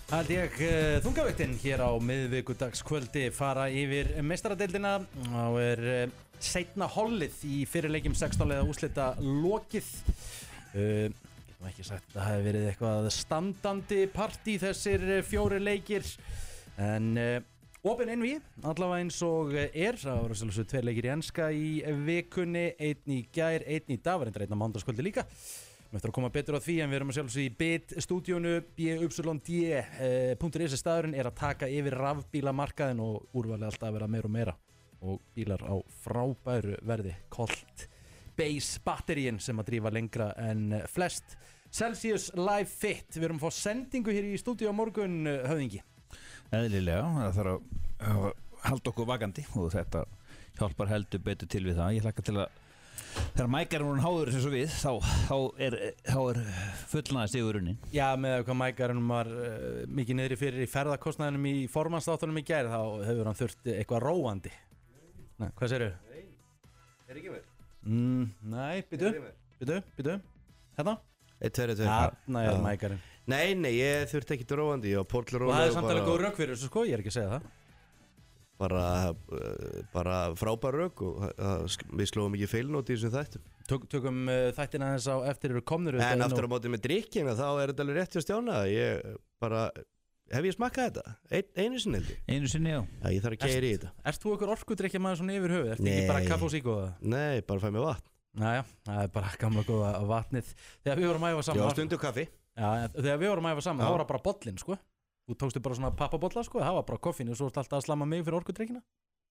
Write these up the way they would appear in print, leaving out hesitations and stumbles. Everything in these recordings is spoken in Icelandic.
Held ég þungaviktin hér á miðvikudagskvöldi fara yfir meistaradeildina og seinna hollið í fyrirleikjum 16 liða úrslita lokið. Getum ekki sagt að það hefði verið eitthvað standandi partí þessir 4 leikir en opin einví, allavega eins og það voru svolítið 2 leikir í enska í vikunni, einn í gær, einn í dag, var einn á mánudagskvöldi líka. Við ætlum að koma betur á því en við erum að sjálfsögðu í BIT-stúdíónu, BYD.is staðurinn að taka yfir rafbílamarkaðinn og úrvalið alltaf að vera meira og meira og bílar á frábæru verði, Colt Base batteríin sem að drífa lengra en flest. Celsius Live Fit, við erum að fá sendingu hér í stúdíó á morgun, höfðingi. Eðlilega, það þarf að halda okkur vakandi og þetta hjálpar heldur betur til við það. Ég hlakka til að þegar mækarinn voru háður eins og við, þá er fullnaði sigurunnin. Já, með hvað mækarinn var mikið niðri fyrir í ferðakostnaðinum í formannsþáttunum í gær, þá hefur hann þurft eitthvað róandi. Nei, hvað segirðu? Nei, ekki mér. Nei, býtu. Hérna? 1-2. Þarna mækarinn. Nei, ég þurfti ekkit róandi, ég var portluróandi. Og það samt alveg góð rök fyrir þessu sko, ég ekki að segja það. Bara frábær rök og við slóum ekki feilnóti í þessum þættum. Tökum þættina þess á eftir eru komnir. En aftur á móti með drikkina þá þetta alveg rétt hjá Stjána. Hef ég smakkað þetta? Einu sinni heldur? Einu sinni, já. Já, ég þarf að keyra í þetta. Ert þú einhver orkudrykkja maður svona yfir höfuð? Ertu ekki bara kaffi og sík og það? Nei, bara fæ mér vatn. Næja, það bara gamla góða vatnið. Þegar við vorum að æfa saman. Já, stundu kaffi. Já, þegar við vorum að æfa saman, þá var það bara bollin, sko. Þú tókstu bara svona pappabolla, sko, það var bara koffín og svo varst alltaf að slamma mig fyrir orkudrykkina.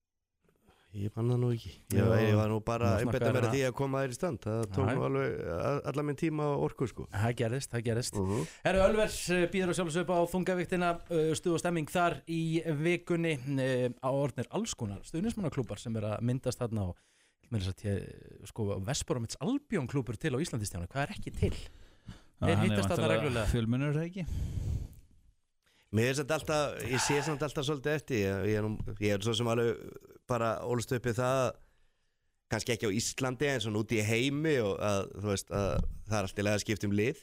Ég man það nú ekki. Ég var nú bara einbetta mér að því að koma þér í stand. Það tók nú alveg allar minn tíma og orku, sko. Það gerðist. Herru, Ölvers býður að sjálfsögðu upp á þungaviktina, stuð og stemming þar í vikunni á orðnir alls konar stuðningsmannaklúbar sem að myndast þarna og með þess að sko Vesboromits Albion klúbur til á Íslandi, Stjáni, hvað ekki til? Þeir hittast þarna reglulega. Fjölmennur er ekki? Mér er alltaf, ég sé samt alltaf svolítið eftir, ég er svo sem alveg bara ólst upp í það, kannski ekki á Íslandi en svona úti í heimi og að, þú veist, að það er alltaf lega að skipta lið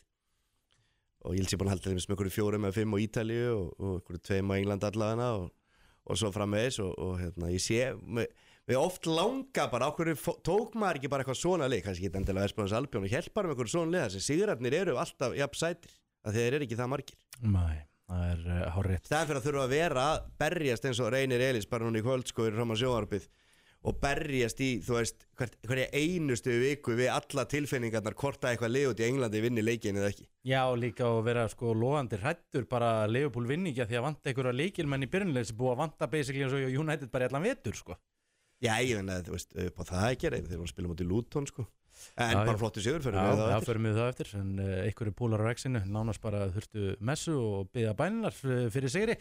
og ég sé búin að halda þeim með einhverju 4 eða 5 á Ítalíu og einhverju 2 á England allavega og svo framvegis og ég sé, við oft langa bara, ákveður tók maður ekki bara eitthvað svona lið, kannski ekki endilega Vesboromits Albion og hjálp bara með einhverju svona lið, þessi sigurarnir eru alltaf jafn sætir, að þeir eru ekki það margir. Nei. Það hárrétt. Það fyrir að þurfa að vera að berjast eins og Reynir Elís bara núna í kvöld sko í Ráma sjónvarpið og berjast í, þú veist, hverja einustu viku við alla tilfinningarnar hvort að eitthvað lið út í Englandi vinni leikinn eða ekki. Já, líka að vera sko logandi hræddur bara Liverpool vinni ekki að því að vanta einhverja leikilmenn í byrjunlega sem búið að vanta basically eins og United bara í allan vetur sko. Já, ég finna að þú veist, upp á það ekki þeir voru að spila mútið Luton sko. En bara flottu sigur fyrir mig það eftir. Já, fyrir mig það eftir en einhverju púlar á X-inu nánast bara þurftu messu og byggja bæninar fyrir sigri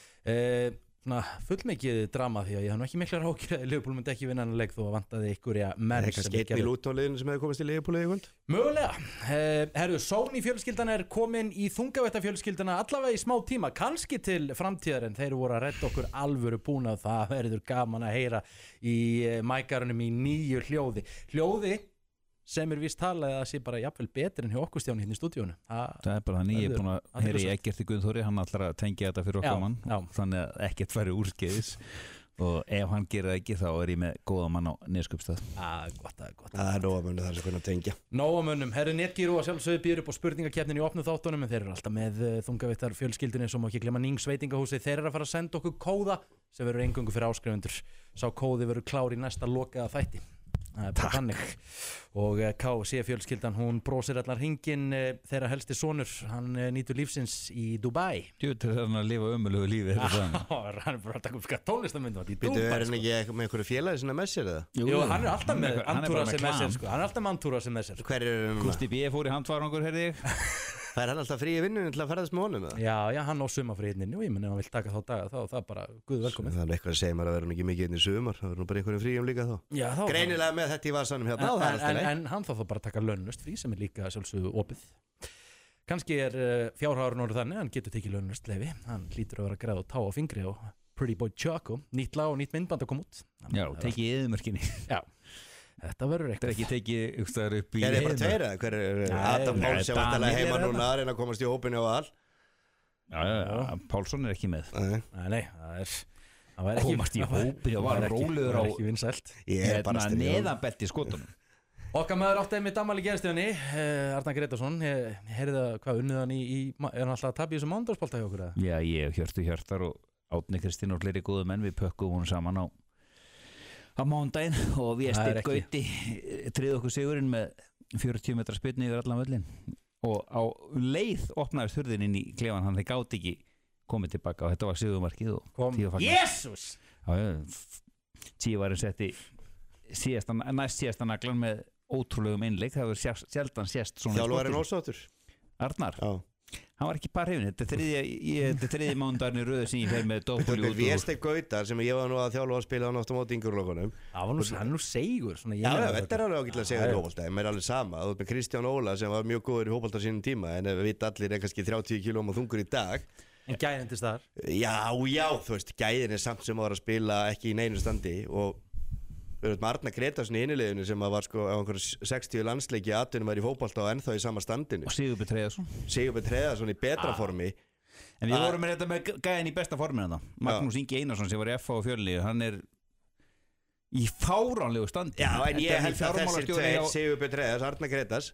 svona fullmikið drama því að ég hef nú ekki miklar ákjör að Liverpool myndi ekki vinna hann leik þó að vantaði einhverja menn sem einn í Luton-liðinu sem hefði komist í Liverpool í kvöld. Mögulega. Herru, Sony fjölskyldan er komin í þungavætta fjölskyldana allavega í smá tíma, kannski til framtíðar en þeir voru að redda okkur alvöru búnað, það verður gaman að heyra í mækarunum í nýju hljóði sem víst talað að það sé bara jafnvel betur en hjá okkur Stjáni hérna í stúdíónu. Það er bara þannig, ég er búin að heyra í Eggerti Guðþóri, hann ætlar að tengja þetta fyrir okkar mann, þannig að ekkert færi úrskeiðis og ef hann gerir það ekki þá er ég með góða mann á Neskupstað. Gott. Það er nógamönnum þar sem kunna tengja. Nógamönnum, herru Netgyro að sjálfsögðu býður upp á spurningakeppnin í opnu þáttunum en þeir eru alltaf með þungavittar fjölskyldunni sem má ekki glemma Nings veitingahúsi. Þeir eru að fara að senda okkur kóða sem verður eingöngu fyrir áskrifundur. Sá kóði verður klár í næsta lokaða þætti. Það er bara þannig og KC fjölskyldan hún brósir allar hringinn þeirra helsti sonur hann nýtur lífsins í Dubai. Þetta er hann að lifa ömurlegu lífi hann er bara að taka upp tónlistarmyndum í Dubai. Býtu, er hann ekki með einhverju félagi sinna með sér eða? Jú, hann er alltaf með antúrasi með sér sko. Hann er alltaf með antúrasi með sér. Hver er hann? Kusti B fór í handfarangur, heyrði ég. Það er hann alltaf frí í vinnunni til að ferðast með honum eða? Já, hann á sumarfríðinni og ég menn ef hann vill taka þá daga þá það er bara guð velkomið. Það er eitthvað að segja mér að vera ekki mikið inn í sumar, það er nú bara einhverjum fríum líka þá. Já, þá greinilega með þetta í vasanum hérna. En hann þarf bara að taka launlaust frí sem er líka sjálfsögðu opið. Kannski er fjárhagurinn orðið þannig, hann getur tekið launlaust leyfi, hann hlýtur að vera græð og tá á fingri og Pretty Boy Choco, nýtt lag og nýtt myndband að koma út. Já, tekið í eyðimörkinni. Já. Þetta verður eitthvað. Þetta er ekki tekið uppstæður upp í heiðina. Hver er bara tveir eða? Hver er Adam Pál sem vantilega heima núna að reyna að komast í hópinu og all? Pálsson ekki með Nei, það var ekki komast í hópi og var rólegur á ekki vinsælt neðanbelti skotunum Okkar maður átti einmitt afmæli í geðstöðunni Arnar Gretarsson heyrði það hvað unnið hann er hann alltaf að tapja í þessu mándagsbolta hjá okkur Já, ég Hjörtar og Átni Kristín og fleiri góðu menn við pökkum hún saman á mándaginn og við Steinn Gauti tryði okkur sigurinn með 40 metra spyrnu yfir allan völlin og á leið opnaðist hurðin inn í klefan hann þeir gáti ekki komið tilbaka og þetta var sigurmarkið og Jésús! Tívarinn setti næst síðasta naglan með ótrúlegum innleik það hefur sjaldan sést svona Þjálfarinn ósáttur Arnar hann var ekki bara hrifin þetta er þriði mándarinn í röðu sem ég fer með doppuli út Við Steinn Gautar sem ég var nú að þjálfa að spila hann oft á móti yngurlokkunum Það var nú segur þetta er alveg ágætlega segur í hópolta en mér er alveg sama þú veit með Kristján Óla sem var mjög góður í hópolta sínum tíma en við veit allir er kannski 30 kílóum og þungur í dag En gæðin til staðar Já, þú veist, gæðin er samt sem var að spila ekki í neinu standi og við erum með Arnar Gretarsson í innileginu sem var sko á einhverju 60 landsleiki atvinnum var í fótbolta og ennþá í sama standinu og Sigurbjörn Treðarsson í betra formi En við vorum með þetta með gæðin í besta formin Magnús Ingi Einarsson sem var í FH og Fjölni hann er í fáránlegu standi Já, en ég held að þessir tveir Sigurbjörn Treðars, Arnar Gretars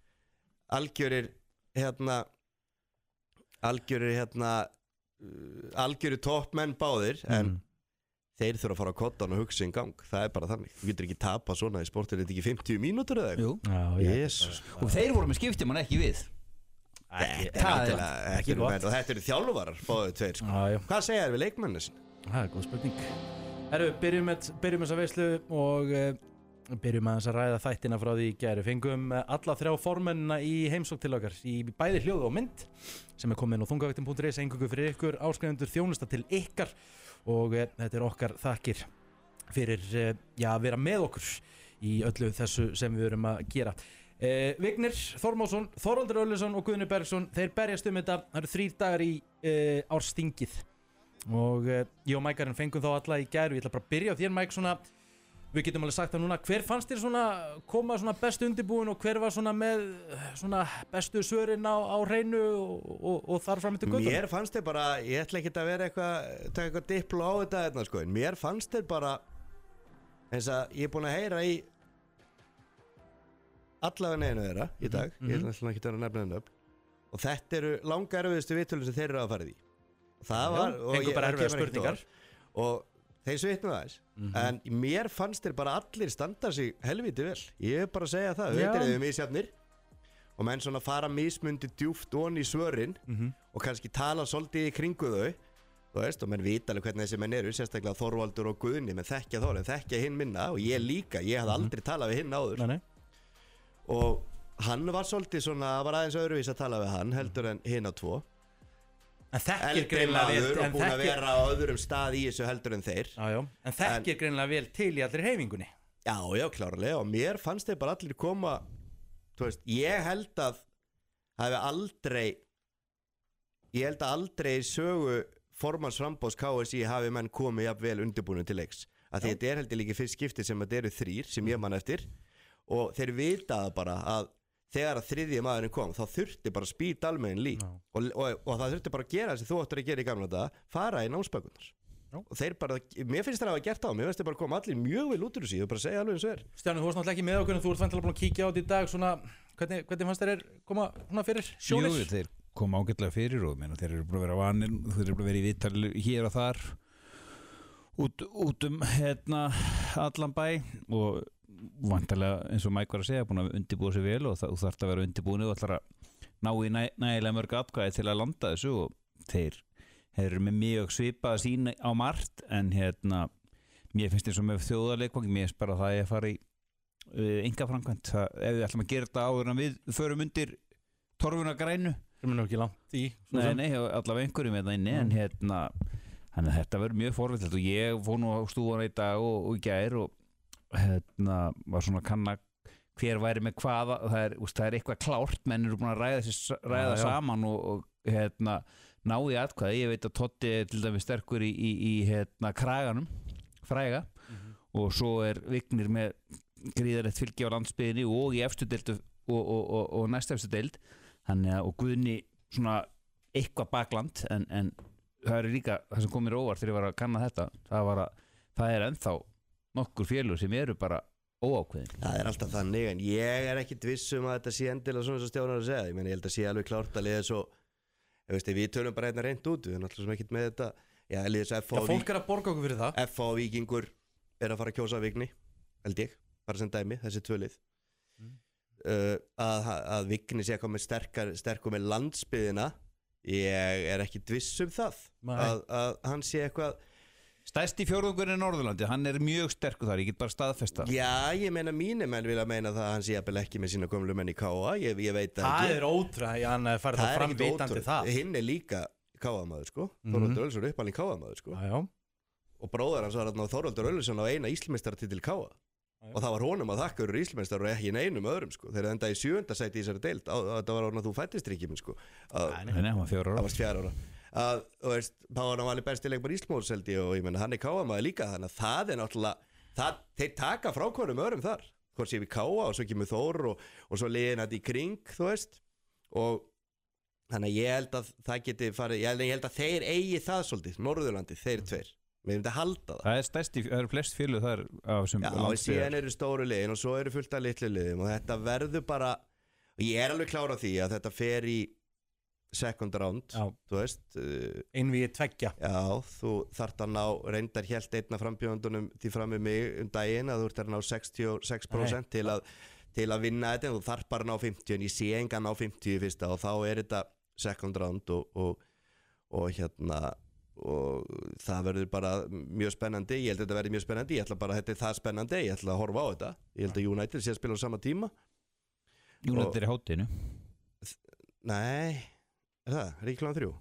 algjörir toppmenn báðir en þeir þurfa að fara á kottan og hugsa í gang það er bara þannig, þú getur ekki tapa svona í sportin er þetta ekki 50 mínútur eða eitthvað Jesus. Og þeir voru með skipti mann ekki við ekki og þetta eru þjálfarar báðið tveir sko. Hvað segja þér við leikmennir sinni? Það er góð spurning byrjum þessa veislu og byrjum að ræða þættina frá því í gær fengum alla 3 formennina í heimsókn til okkar í bæði hljóð og mynd sem er komin á þungavaktin.is eingöngu fyrir ykkur áskrifundur þjónusta til ykkar og þetta er okkar þakkir fyrir að vera með okkur í öllu þessu sem við erum að gera Vignir Þormósson, Þorvaldur Ölluson og Guðni Bergsson þeir berjast þetta, það eru 3 dagar í árstingið og ég og Mækarinn fengum þá alla í gær og ég ætla bara að byrja á þér Mæk svona við getum alveg sagt það núna, hver fannst þér svona koma svona bestu undirbúin og hver var svona með svona bestu svörin á hreinu og þar fram til göttum? Mér fannst þér bara, ég ætla ekki að vera eitthvað dipló á þetta sko, en mér fannst þér bara eins að ég er búin að heyra í allavega neinu þeirra í dag, ég ætla ekki að nefna henni upp og þetta eru langa erfiðustu viðtölum sem þeir eru að fara því og það var, og bara erfiðar spurningar og þeir svitnuðu aðeins en mér fannst þér bara allir standa sig helviti vel ég er bara að segja það, þetta er misjafnir og menn svona fara mismundi djúft onni í svörin og kannski tala svolítið í kringu þau þú veist, og menn vita alveg hvernig þessi menn eru sérstaklega Þorvaldur og Guðni, menn þekkja þó en þekkja hinn minna og ég líka, ég hafði aldrei talað við hinn áður og hann var svolítið svona, var aðeins öðruvís að tala við hann heldur en hinn á 2 En þekkir greinlega vel og búin að vera á öðrum stað í þessu heldur en þeir En þekkir greinlega vel til í allir hreyfingunni Já, klárlega og mér fannst þeir bara allir koma þú veist, ég held að aldrei sögu formanns framboðs KSI hafi menn komið jafn vel undirbúinu til leiks að þetta er heldur líka fyrst skipti sem þetta eru 3 sem ég man eftir og þeir vitaði bara að þegar að 3. maðurinn kom þá þurfti bara spýt almegin lík og það þurfti bara að gera sem þú ættir að gera í gamla daga fara í námsbækurnar og þeir bara, mér finnst það að hafa gert á mér finnst þeir bara koma allir mjög vel út úr þessu ég vil bara segja alveg eins og er Stjáni, þú varst náttúrulega ekki með okkur en þú ert vantilega búin að kíkja á þetta í dag svona, hvernig fannst þeir koma svona fyrir sjónir? Jú, þeir koma ágætlega fyrir og þeir eru búin að vera vanir þeir eru búin að vera í viðtal hér og þar út allan bæ og vantarlega eins og Mike var að segja búin að undirbúa sig vel og þú þarft að vera undirbúin og ætlar að ná í nægilega mörg atkvæði til að landa þessu og þeir eru með mjög svipaða sín á margt en mér finnst eins og með þjóðarleikvang mér finnst bara það að fara í einkaframkvæmt ef við ætlum að gera þetta áður en við förum undir torfuna grænu sem er nú ekki langt í Nei, allavega einhverjum inni en þannig að þetta verður mjög forvittilegt og ég fór nú á stúfana í dag og í gær og var svona kanna hver væri með hvaða það er eitthvað klárt menn eru búin að ræða saman og ná í atkvæði ég veit að Totti er til dæmis sterkur í kraganum fræga og svo er Vignir með gríðarlegt fylgi á landsbyggðinni og í efstu deild og næst efstu deild þannig að og Guðni svona eitthvað bakland en það er líka, það sem komir óvart þegar ég var að kanna þetta, það er ennþá nokkur félög sem eru bara óákveðin. Það er alltaf þannig, en ég er ekkit viss að þetta sé endilega svona sem Stjánar að segja. Ég held að sé alveg klárt að liða svo, við tölum bara hérna reynd út, við erum alltaf sem ekkit með þetta. Já, fólk að borga okkur fyrir það. F.A. og Víkingur að fara að kjósa Vigni, held ég, bara sem dæmi, þessi 2 lið. Að Vigni sé að koma sterkur með landsbyðina, ég er ekkit viss það, að hann sé eitthvað. Stærsti fjórðungurinn í Norðurlandi, hann er mjög sterkur þar, ég get bara staðfesta. Já, ég meina mínir menn vilja meina það að hann sé jafnvel ekki með sína gömlu menn í K.A. Ég veit það ekki. Það er ótrúlega, hann farið það fram vitandi það. Hinn er líka K.A.-maður, sko. Þorvaldur Ölsson er uppalinn K.A.-maður, sko. Já. Og bróðar hans var Þorvaldur Ölsson á eina Íslandsmeistaratitil K.A. Og það var honum að þakka fyrir Íslandsmeistar og ekki neinum öðrum, sko. Þeir enda í 7. sæti í þessari deild. Þetta var orðin að þú fættist ekki, sko. Nei, hann var 4 ára. Það var 4 ára. Þá var hann valið besti leikmaður Íslands held ég og ég menna hann er K.A.-maður líka þannig að það er náttúrulega þeir taka frá hverjum öðrum þar hvort sé við K.A. og svo kemur Þór og svo liðin þetta í kring og þannig að ég held að það geti farið ég held að þeir eigi það svolítið Norðurlandi, þeir 2 við erum þetta að halda það eru flest félög þar já, síðan eru stóru liðin og svo eru fullt af litlu liðum og þetta verður bara og ég er alveg klár á því að þetta fer í second round, þú veist einvíð 2 já, þú þarft að ná reyndar hélt einna frambjóðandunum því fram með mig daginn að þú ert að ná 66% til að vinna þetta en þú þarft bara að ná 50 en ég sé engan ná 50 í fyrsta og þá er þetta second round og það verður bara mjög spennandi ég held að þetta verður mjög spennandi, ég ætla bara þetta er það spennandi, ég ætla að horfa á þetta ég held að United sé að spila á sama tíma United er í hátinu Nei Er það? Er ekki klukkan 3?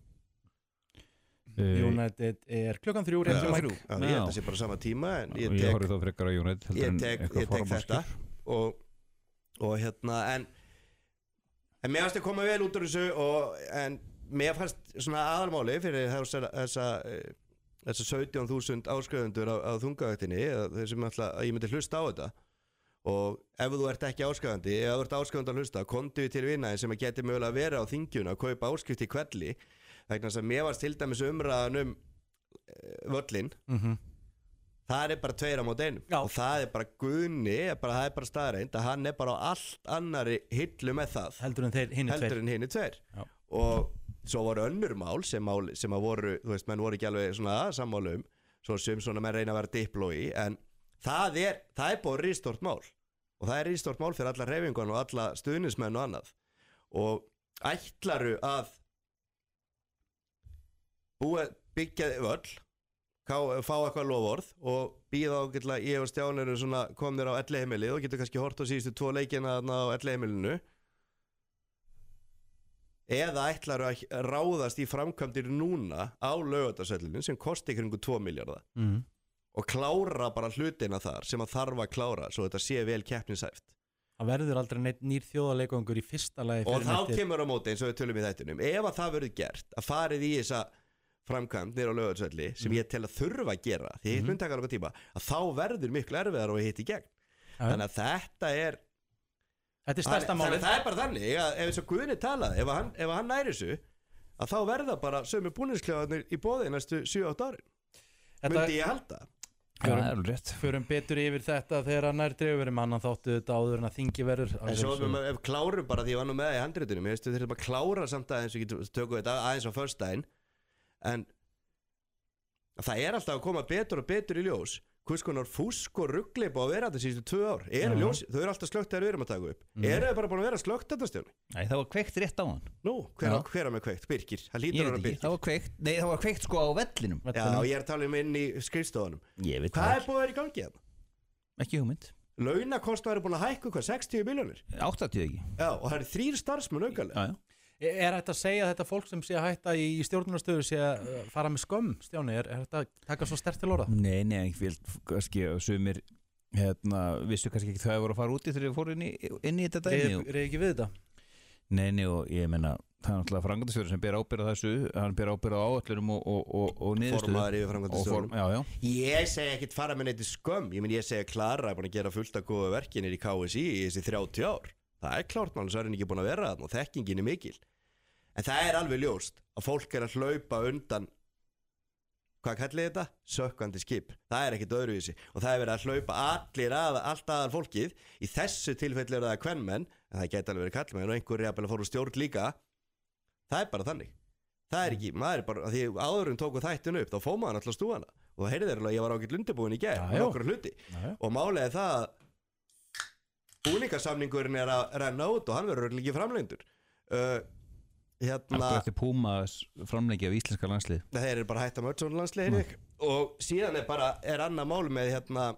United er klukkan 3 rétt hjá Mike. Já, ég held að sé bara sama tíma en ég horfði þá frekar á United ég tek þetta og en mér fannst að koma vel út úr þessu en mér fannst svona aðalmáli fyrir þessa 17.000 áskrifendur á þungavaktinni þeir sem ætla að ég myndi hlusta á þetta og ef þú ert ekki áskrifandi ef þú ert áskrifandi að hlusta, komdu við til vinaði sem að geti mögulega að vera á þingjuna að kaupa áskrift í kvelli vegna þess að mér varst til dæmis umræðan völlin það er bara 2 á móti 1 og það er bara Guðni það er bara staðreind að hann er bara á allt annari hillu með það heldur en hinni 2 og svo voru önnur mál sem að voru, þú veist, menn voru ekki alveg svona sammála svo sem svona menn reyna að vera diplói en það er bara rístort mál og það er rístort mál fyrir alla hreyfingun og alla stuðnismenn og annað og ætlaru að byggja völl fá eitthvað lofórð og býða ágætlega ég og Stjáni eru svona komnir á elliheimilið og getur kannski hort á síðustu 2 leikina á elliheimilinu eða ætlaru að ráðast í framkvæmdir núna á Laugardalsvellinum sem kosti kringu 2 milljarða og klára bara hlutina þar sem að þarf að klára svo þetta sé vel keppnishæft það verður aldrei nýr þjóðarleikangur í fyrsta lagi og þá kemur á móti eins og við tölum í þættinum ef að það verður gert að farið í þessa framkvæmd niður á Laugardalsvelli sem ég tel að þurfa að gera því hitt mun taka alveg tíma að þá verður miklu erfiðar og hitt í gegn þannig að þetta er stærsta málið það er bara þannig að ef eins og Guðni talaði ef hann næri þessu að þá verða bara sömu búningsklefarnir í boði næstu 7-8 árin myndi ég halda Förum betur yfir þetta þegar nær dreifur mann þáttu þetta áður en að þingi verður en svo ef klárum bara því ég var nú með í handritinu mér veistu þeir eru bara klára samt aðeins og tökum þetta aðeins á föstudaginn en það er alltaf að koma betur og betur í ljós hvers konar fúsk og ruggli búið að vera þetta síðustu 2 ár þau eru alltaf slögt þegar við erum að taka upp eru þau bara búin að vera slögt þetta Stjáni? Nei, það var kveikt rétt á hann Nú, hver með kveikt? Birgir? Það lítur að vera Birgir það var kveikt sko á vellinum Já, ég er að tala inn í skrifstofunum Ég veit Hvað er búið að vera í gangi hérna? Ekki hugmynd Launakostnaður er búin að hækka 60 milljónir 80 ekki Já, og það eru 3 starfsmenn aukalega Er þetta að segja að þetta fólk sem sé að hætta í stjórnunarstöðu sé að fara með skömm, Stjáni? Er þetta að taka svo sterkt til orða? Nei, ég vil kannski sumir vissu kannski ekki það voru að fara úti þegar við fórum inn í þetta dæmi Er ekki við þetta? Nei, og ég meina það er náttúrulega framkvæmdastjóri sem ber ábyrgð á þessu hann ber ábyrgð á áætlurum og niðurstöðu Formaður yfir framkvæmdastjórum Ég segi ekkit fara með neitt skömm ég segi að Klara er búin að gera fullt af góða verkin í KSÍ í þessi 30 ár Það er klárt mál, svo er hann ekki búin að vera þarna og þekkingin er mikil En það alveg ljóst að fólk að hlaupa undan, hvað kallið þetta? Sökkvandi skip. Það ekkert öðruvísi og það verið að hlaupa allt aðal fólkið. Í þessu tilfelli það kvenmenn, en það geti alveg verið kallmenn og einhver jafnvel að fóru stjórn líka. Það bara þannig. Það ekki, maður bara, því áðurinn tóku þættinu upp, þá fóð maður alltaf stúana og það heyrði þeirra að ég var ágætt lundabúin í gær og okkur hluti. Og málið það að búningasamningurinn að renna út og hann verður líka framlengdur. Alltaf eftir Puma framlengi af íslenska landslið. Þeir bara hætta með öll svona landslið og síðan annað mál með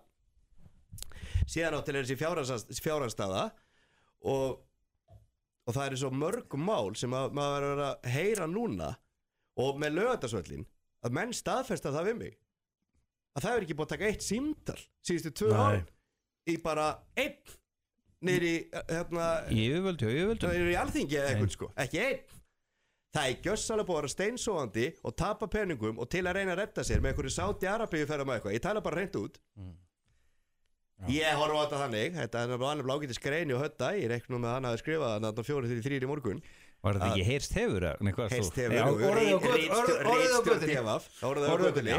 síðan áttil þessi fjárhagsstaða og það svo mörg mál sem maður verður að heyra núna og með Laugardalsvöllinn að menn staðfesta það við mig að það ekki búið að taka eitt símtal síðustu 2 ár í bara einn niður í yfirvöld í Alþingi eða eitthvað sko, ekki einn. Það gjössalega búið að vera steinsóðandi og tapa peningum og til að reyna að redda sér með einhverju Sádi-Arabíu ferðum að eitthvað. Ég tala bara hreint út. Ég horf á þetta þannig, þetta annað blágæti skreini og hötta, ég reiknum með hann að skrifa þarna 4-3 í morgun. Var þetta ekki heyrst hefur? Heyrst hefur, rítstjórn TVF, orðið á götunni,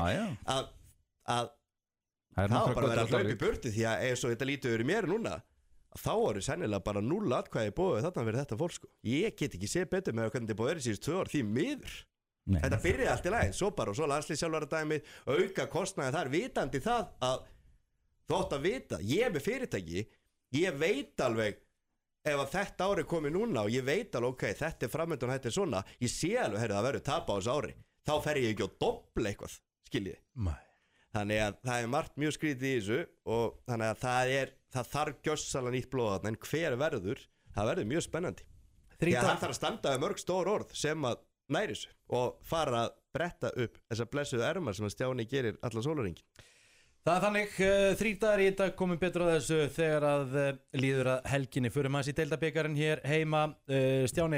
að það var bara að vera að hlaupa í burtu því að eins og þetta lítið verið mér núna, þá sennilega bara 0 atkvæði búið þarna fyrir þetta fólk sko. Ég get ekki séð betur með hvernig þetta búið verið síðust 2 ár því miður. Þetta byrjaði allt í lagi, svo bara og svo landslýsjálfaradæmið, auka kostnaði þar, vitandi það að þú átt að vita, ég með fyrirtæki, ég veit alveg ef að þetta ári komið núna og ég veit alveg ok, þetta framöndan, þetta svona, ég sé alveg, það verður tapa á þessu ári, þá fer ég ekki á doppla eitthvað, skiljiði. Þannig að það margt mjög skrítið í þessu og þannig að það þarf gjössalega nýtt blóð þarna en hver verður, það verður mjög spennandi. Því að það þarf að standa með mörg stór orð sem að næri þessu og fara að bretta upp þessa blessuðu ermar sem að Stjáni gerir allan sólarhringinn. Það þannig, 3 dagar í þetta komum betur á þessu þegar að líður að helginni. Förum aðeins í deildabikarinn hér heima. Stjáni,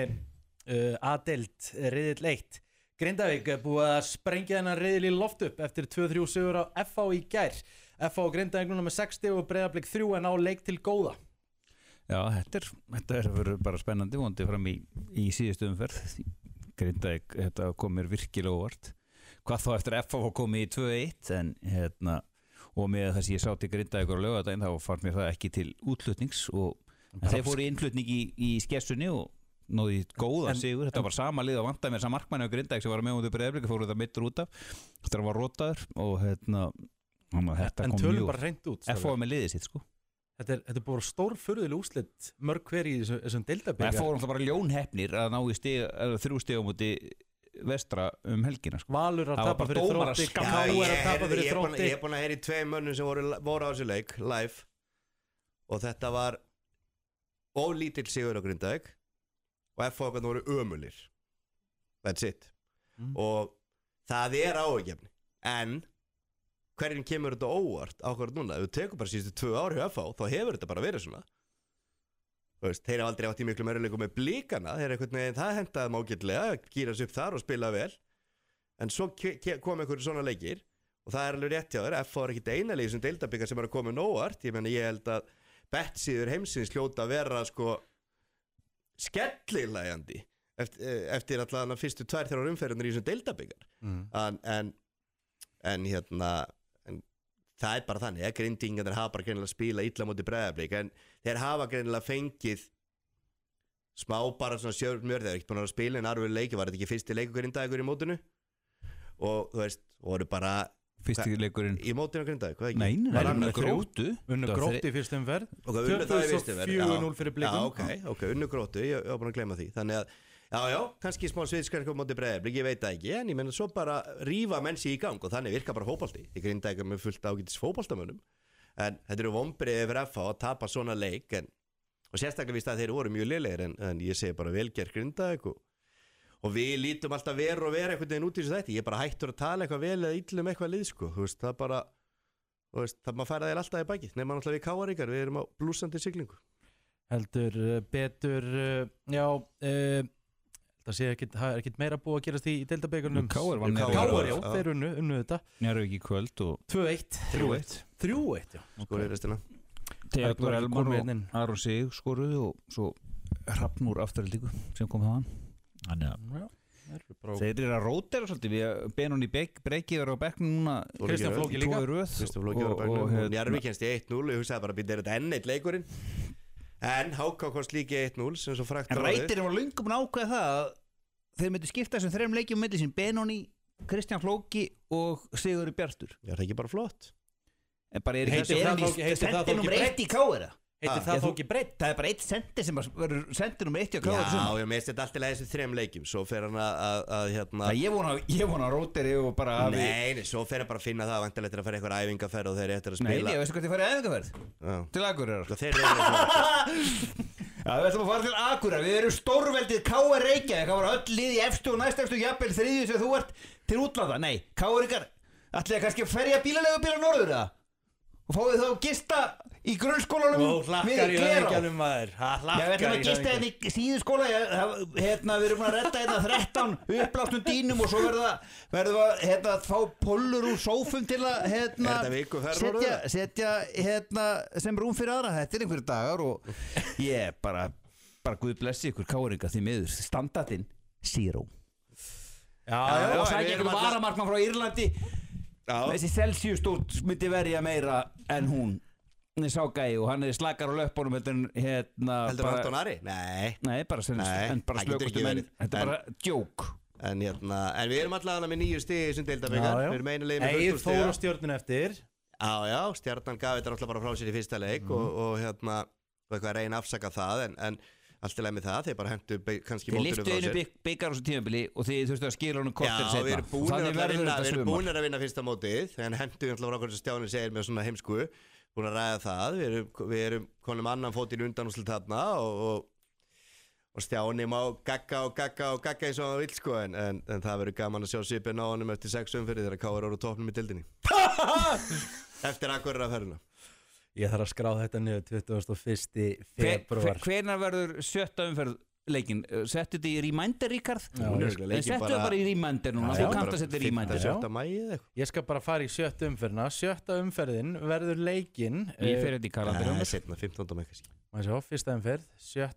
A-deild, riðill 1. Grindavík búið að sprengja þennan riðil í loft upp eftir 2-3 sigur á FH í gær. FH og Grindavík núna með 60 og Breiðablik 3 en á leik til góða. Já, þetta verður bara spennandi vonandi fram í síðustu umferð. Grindavík, þetta kom mér virkilega óvart. Hvað þá eftir FH komið í 2-1 en og með þess að ég sá til Grindavíkur á laugardaginn þá fannst mér það ekki til útflutnings en þeir fóru í innflutning í skessunni og náði góða sigur, þetta var sama lið og vantaði með þessa markmanni á Grindavík sem var með út í Breiðablik fóru þetta mittur út af, þetta var rotaður og þetta kom mjög bara hreint út FH með liðið sitt sko. Þetta er bara stórfurðuleg úrslit mörg hver í þessum deildabikar. FH var bara ljónheppnir að ná í 3 stigum úti vestra helgina sko. Valur að tapa fyrir Þrótti, KR að tapa fyrir Þrótti. Ég er búin að heyra í 2 mönnum sem voru á þessu leik live og þetta var ólítill sigur á Grindavík og FH voru ömulir. That's it. Og það áhugjefni en hverjum kemur þetta óvart ákvært núna? Ef við tekum bara síðustu 2 ár hjá FH þá hefur þetta bara verið svona. Þeir hafa aldrei átt í miklu meirileikum með Blikana, það hentaði mágætlega, gýra sig upp þar og spila vel en svo kom einhverju svona leikir og það alveg rétt hjá þér, FH ekkert eina leik sem deildabikar sem að koma óvart, ég held að bettsíður heimsins hljóta að vera sko skellilægjandi eftir allavega fyrstu 2-3 umferðinir í þessum deildabikar en það bara þannig, Grindvíkingarnir hafa bara greinilega spila illa móti Breiðablik en þeir hafa greinilega fengið smá bara svona sjörmjörð, þeir ekki búin að spila en arfur leiki, var þetta ekki fyrsti leikur Grindavíkur í mótinu og þú veist, voru bara fyrsti leikurinn í mótinu Grindavík, hvað ekki? Nei, var unnu Gróttu í fyrstu umferð og unnu það í fyrstu umferð 4-0 fyrir Blikum. Já, ok, unnu Gróttu, ég var búin að gleyma því þannig að já, kannski smá sviðskræk á móti Breiðablik, ég veit það ekki en ég menna svo bara rífa menn sig í gang og þannig virka bara fótbolti, ég Grindavík með fullt ágætis fótboltamönnum en þetta eru vonbrigði fyrir FH að tapa svona leik og sérstaklega víst að þeir voru mjög lélegir en ég segi bara velgerð Grindavík og við lítum alltaf vera einhvern veginn út í þessu þætti, ég er bara hættur að tala eitthvað vel eða illum eitthvað lið sko, það bara það maður færa þeir alltaf í bakið nema náttúrulega við káaríkar, við erum á blúsandi siglingu. Heldur betur, það sé ekkert meira búið að gerast í deildabikarnum. KR, já, þeir unnu þetta. Njarðvík í kvöld og 2-1, 3-1, já. Skoruðu restina. Theodor Elmar og Aron Sig skoruðu og svo Hrafnur afturhaldíku sem kom þaðan Þannig að þeir eru að rótera svolítið við Benóni Breki verður á bekknum núna Kristján Flóki líka Kristján Flóki verður á bekknum og Njarðvík kemst í 1-0 ég hugsaði bara að byrja þetta enn eitt leikurinn en HK komst líka í 1-0 sem svo frakt En Reytirinn var löngum að ákveða það að þeir myndi skipta þessum 3 leikjum milli sín Benóni, Kristján Flóki og Sigurður Bjartur Já, það er ekki bara flott En bara er ekki sendi nummer 1 í K.R. Heitir það þó ekki breytt? Það er bara 1 sendi sem verður sendi nummer 1 í K.R. Já, ég meðst þetta alltaf þessu 3 leikjum svo fer hann að hérna Ég vona Róteri og bara Nei, svo fer hann bara að finna það vantilegt að fara eitthvað æfingaferð og þeir eru eftir að spila Nei, veistu hvað þið farið æfingaferð? Til Akureyrar Þeir eru Já, við ætlum að fara til Akureyrar Við erum stórveldið K.R. Reykjavík Það var öll lið í efstu og næstefstu jafnvel 3. sem þú ert til útlanda Nei, K.R.ingar ætlaði kannski að ferja bílaleigubíla norður eða og fáið þá gista í grunnskólanum og hlakkar í höfingjanum maður Já, við ætlum að gista hérna í síðuskóla við erum að redda hérna 13 upplástum dýnum og svo verðum við að fá pollur úr sófum til að setja sem rúm fyrir aðra þetta er einhverju dagar og ég bara Guð blessi ykkur K.R.inga því miður standardinn 0 Já, og sækja ykkur varamarkmann frá Írlandi þessi Celsius stórt myndi verja meira en hún sá gæi og hann slakar á löpunum Heldur Anton Ari? Nei, bara slökustum menn þetta er bara djók en við erum allavega með 9 stig í þessum deildabikar við erum einu liðið með 14 stiga Eir fór á Stjörnun eftir Já, Stjarnan gaf þetta alltaf bara frá sér í fyrsta leik og eitthvað reyna afsaka það en allt í lagi með það, þeir bara hentu kannski mótur frá sér. Þeir liftu einu byggar á þessu tímabili og þeir þurftu að skila honum kortir setna. Já, við erum búinir að vinna fyrsta mótið, en hentu alltaf frá hvernig Stjáni segir með svona heimsku, búin að ræða það, við erum konum annan fótinn undan úrslit þarna og Stjáni má gagga eins og hann vill sko, en það verður gaman að sjá svipinn á honum eftir 6 umferðir þegar KR eru á toppnum í deildinni. Eftir Akureyrar-ferðina. Ég þarf að skrá þetta niður 21. febrúar. Hvenær verður 7. umferð leikinn? Settu þetta í reminder, Ríkard? Settu þetta bara í reminder núna. Þú kannt að setja í reminder. 7. maí eða eitthvað. Ég skal bara fara í 7. umferðina. 7. umferðin verður leikinn. Ég fer þetta í kalendarum. Setna 15. maí kannski. Má ég sjá, 1. umferð.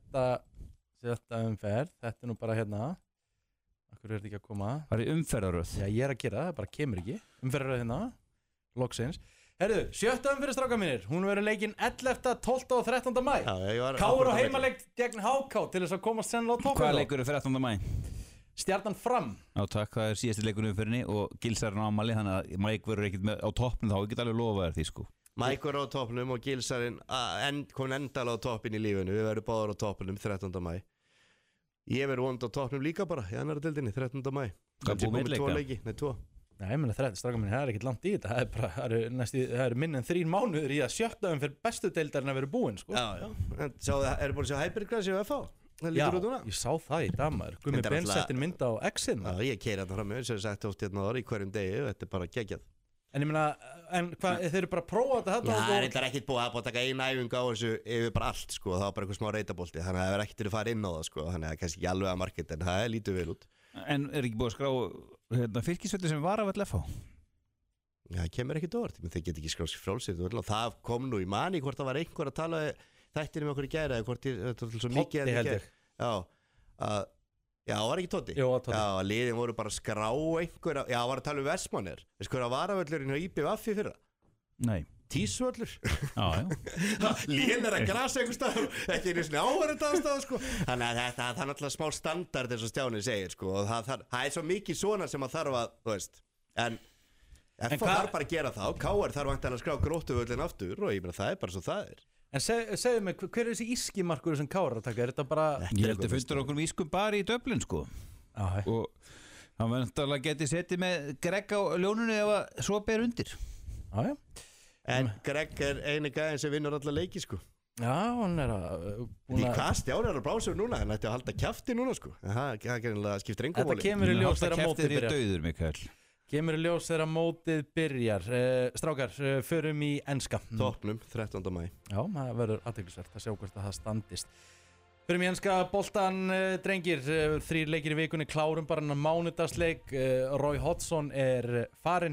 7. umferð. Þetta er nú bara hérna. Akkur er þetta ekki að koma? Það er umferðaröð. Já, ég er að gera það, bara kemur ekki. Umferðaröð hérna. Loksins. Herðu, 7. umferð strákar mínir, hún verður leikinn 11., 12. og 13. mæ. KR á heimaleik gegn HK til þess að komast sennilega á toppinn. Hvaða leikur er 13. mæ? Stjarnan Fram. Já, takk, það er síðasti leikur umferðinni og Gilsarinn á ámali, þannig að Mike verður ekkert á toppnum, þá get alveg lofa þér því sko. Mike verður á toppnum og Gilsarinn komin endala á toppin í lífinu, við verðum báðar á toppnum 13. mæ. Ég verður vond á toppnum líka bara, í annara deildinni 13. mæ. Nei, ég meina strákar minn, það er ekkert langt í þetta. Það er minn en 3 mánuður í að 7. umferð bestu deildarinn að vera búinn, sko. Já. En eru búin að sjá Hypergrass í FH? Já, ég sá það í damar. Gummi Ben settin mynd á X-in. Já, ég keiri þetta fram með, sem ég sagt oft hérna ári í hverjum degi, þetta er bara geggjað. En ég meina, þeir eru bara að prófa þetta þarna? Já, það er ekkert búið að taka eina æfingu á þessu yfir bara allt, sko. Það var bara eitthvað smá reytabolti, þannig að það er ekkert að fara inn á það, sko. Þannig að það er kannski ekki alveg að market, en það lítur vel út. En er ekki búið að skrá fylkisvelli sem var af all FH? Já, það kemur ekkert óvart, menn þeir get ekki skráð sér frálsýrt og það kom nú í mani hvort það var einhver að tala þættinum með okkur í gæra eða hvort það var svo mikið Totti held ég. Já, var ekki Totti? Jú, Totti. Já, liðin voru bara að skrá einhver, já, var að tala um Vestmannir, veist hverja varavöllurinn hjá IBVF í fyrra? Nei. Tísvöllur. Já. Liðin er að grasa einhver stað ekki einu sinni áhverjandi aðstæða sko. Þannig að það er náttúrulega smá standard eins og Stjáni segir sko og það er svo mikið svona sem að þarf að, þú veist, en FH þarf bara að gera það og KR þarf væntanlega að skrá Gróttuvöllin aftur og ég meina það er bara svo það er. En segðu mig, hver er þessi ískimarkur sem KR að taka? Er þetta bara... Ég held að fundur okkur ískum bara í Dublin sko. Og hann væntanlega geti setið með Greg á ljónunni ef að svo ber undir. Já. En Greg er eini gæðin sem vinnur alla leiki sko. Já, hann er að... Því hvað Stjáni er að blása núna, hann ætti að halda kjafti núna sko. Það skiptir engum máli. Þetta kemur í ljós þegar mótið byrjar. Dauður, Mikael. Kemur í ljós þegar mótið byrjar. Strákar, förum í enska. Toppnum, 13. maí. Já, það verður athyglisvert að sjá hvort það standist. Förum í enska boltan, drengir. 3 leikir í vikunni, klárum bara hann mánudagsleik. Roy Hodgson er farinn.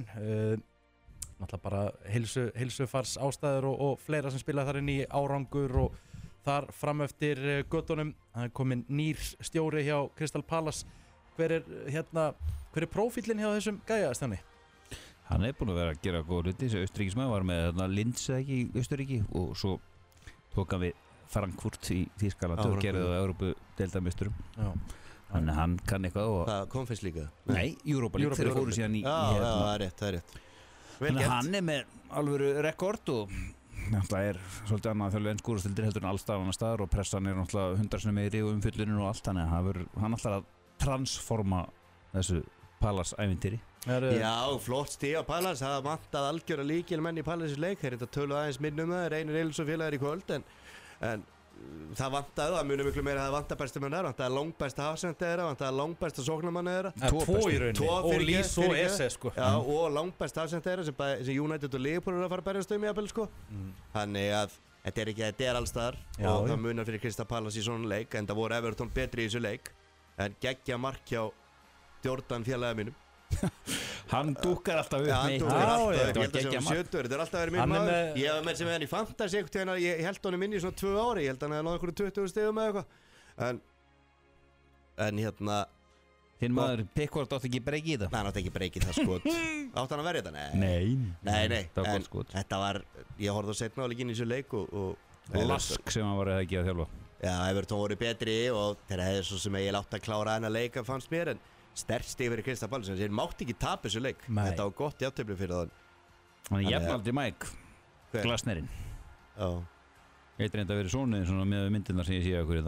Náttúrulega bara heilsufars ástæður og fleira sem spila þar inn í árangur og þar fram eftir göttunum. Það komin nýr stjóri hjá Crystal Palace. Hver er prófíllinn hjá þessum gæja, Stjáni? Hann búinn að vera að gera góð hluti. Þessi Austurríkismaður var með Linz ekki í Austurríki og svo tók hann við Frankfurt í Þýskaland og gerði það á Evrópudeildarmeisturum. Þannig að hann kann eitthvað og... Það Conference League? Nei, Europa League. Þeir fóru síðan í... Já, það er rétt. Þannig að hann með alvöru rekord og náttúrulega svolítið annað þjálfur en skúrastildir heldur en allstaðar annar staðar og pressan náttúrulega 100 sinni meiri og umfyllunin og allt, þannig að hann ætlar að transforma þessu Palace-ævintýri. Já, flott stíð á Palace, það vantaði algjöra líkilmenn í Palace leik, þeir þetta töluð aðeins minnum það, Reynir Eilsson félagar í kvöld, en það vantaði, það munið miklu meira að það vantaði bestu menn þeirra, vantaði langbæsta hafsendi þeirra, vantaði langbæsta sóknarmann þeirra. Tvo í rauninni, og Lís og Esse, sko. Já, og langbæsta hafsendi þeirra sem United og Liverpool eru að fara að berjast í jafnvel, sko. Þannig að þetta er allstaðar og það munar fyrir Crystal Palace í svona leik, en það voru Everton betri í þessu leik, en geggja mark hjá Jordan félaga mínum. Hann dúkkar alltaf upp með eitt. Þetta er alltaf verið minn maður. Ég hef með sem við hann í fantasy ég held honum inn í svona 2 ári, ég held hann að náða einhverju 20 stigum eða eitthvað. En Þinn maður Pickford átti ekki breyki í það? Nei, hann átti ekki breyki í það skot. Átti hann að verja þetta? Nei. Það var skot. Þetta var, ég horfði á seinna áleik inn í þessu leik og Lask sem hann var að ekki að þjálfa. Já, Everton voru betri og þeirra hefði svo sem ég látt að klára hennar leika fannst mér, en sterkt stig fyrir Crystal Palace, þeir mátti ekki tapa þessu leik. Þetta var gott jafntefli fyrir það. Hann jafnaldi Mike Glasnerinn. Já. Ég reyndi að vera svonuðin svona með myndirnar sem ég sé okkur í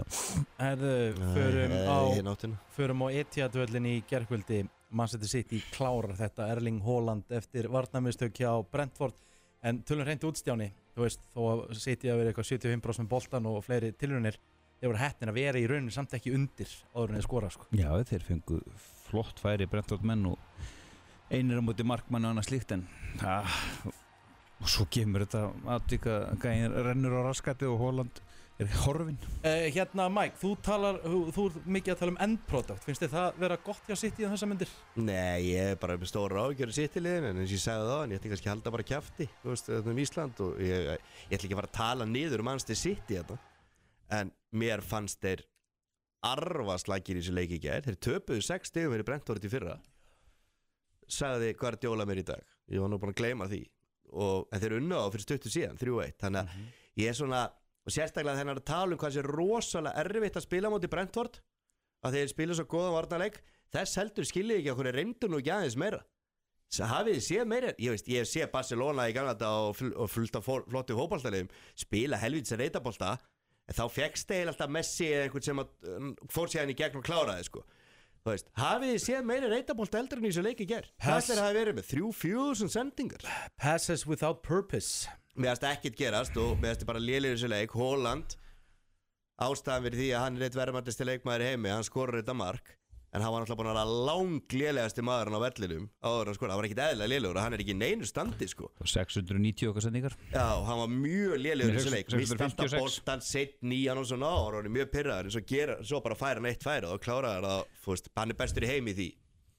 það. Förum á Etihad-völlin í gærkvöldi. Manchester City klárar þetta Erling Haaland eftir varnarmistök hjá Brentford. En tölum hreint útstjáni, þú veist, þó að City að vera eitthvað 75% með boltan og fleiri tilraunir, þeir voru heppnir að vera í rauninni samt ekki undir áður en þeir skora, sko. Já, þeir fengu flott færi Brentford menn og einir á móti markmann og annað slíkt, en og svo kemur þetta atvik að gæinn rennur á raskati og Haaland er horfinn. Mike, þú ert mikið að tala um end product, finnst þið það vera gott hjá City á þessa myndir? Nei, ég er bara með stóra áhyggjur af City-liðinu, en eins og ég sagði það, en ég ætti kannski að halda bara kjafti, þú veist, þetta Ísland og ég ætla ekki að fara að tala niður Manchester City þetta. En mér fannst þeir arfaslagir í þessu leik í gær. Þeir töpuðu 6 stigum fyrir Brentford í fyrra. Sagði Guardiola mér í dag. Ég var nú búin að gleyma því. En þeir unnu á fyrir stuttu síðan, 3-1. Þannig að ég er svona, og sérstaklega þennan að tala um hvað sé rosalega erfitt að spila móti Brentford, að þeir spila svo góðan varnarleik, þess heldur skiljið ekki að hverju reyndu nú ekki aðeins meira. Hafið þið séð meira? Ég hef séð Barcelona í gamla þetta og fullt af flottu fótboltaliðum spila helvítis reitabolta. Þá fékkst þeir alltaf Messi eða einhvern sem fór síðan í gegn og kláraði, sko. Þú veist, hafið þið séð meiri reitabolt eldur en í þessu leik í gær? Hvað ætlir það að vera með? 3-4 sendingar? Passes without purpose. Mér finnst ekkert gerast og mér finnst bara lélir þessu leik. Haaland, ástæðan fyrir því að hann er eitt verðmættasti leikmaður í heimi, hann skorur þetta mark, en hann var náttúrulega búin að vera langlélegasti maðurinn á vellinum áður hann skora. Hann var ekkert eðlilega lélegur og hann er ekki í neinu standi, sko. 690 okkar sendingar. Já, hann var mjög lélegur í þessu leik. Mist alltaf boltan, sett nýjan og svona og hann er mjög pirraður, en svo bara færa hann eitt færi og kláraði það, þú veist, hann er bestur í heimi í því.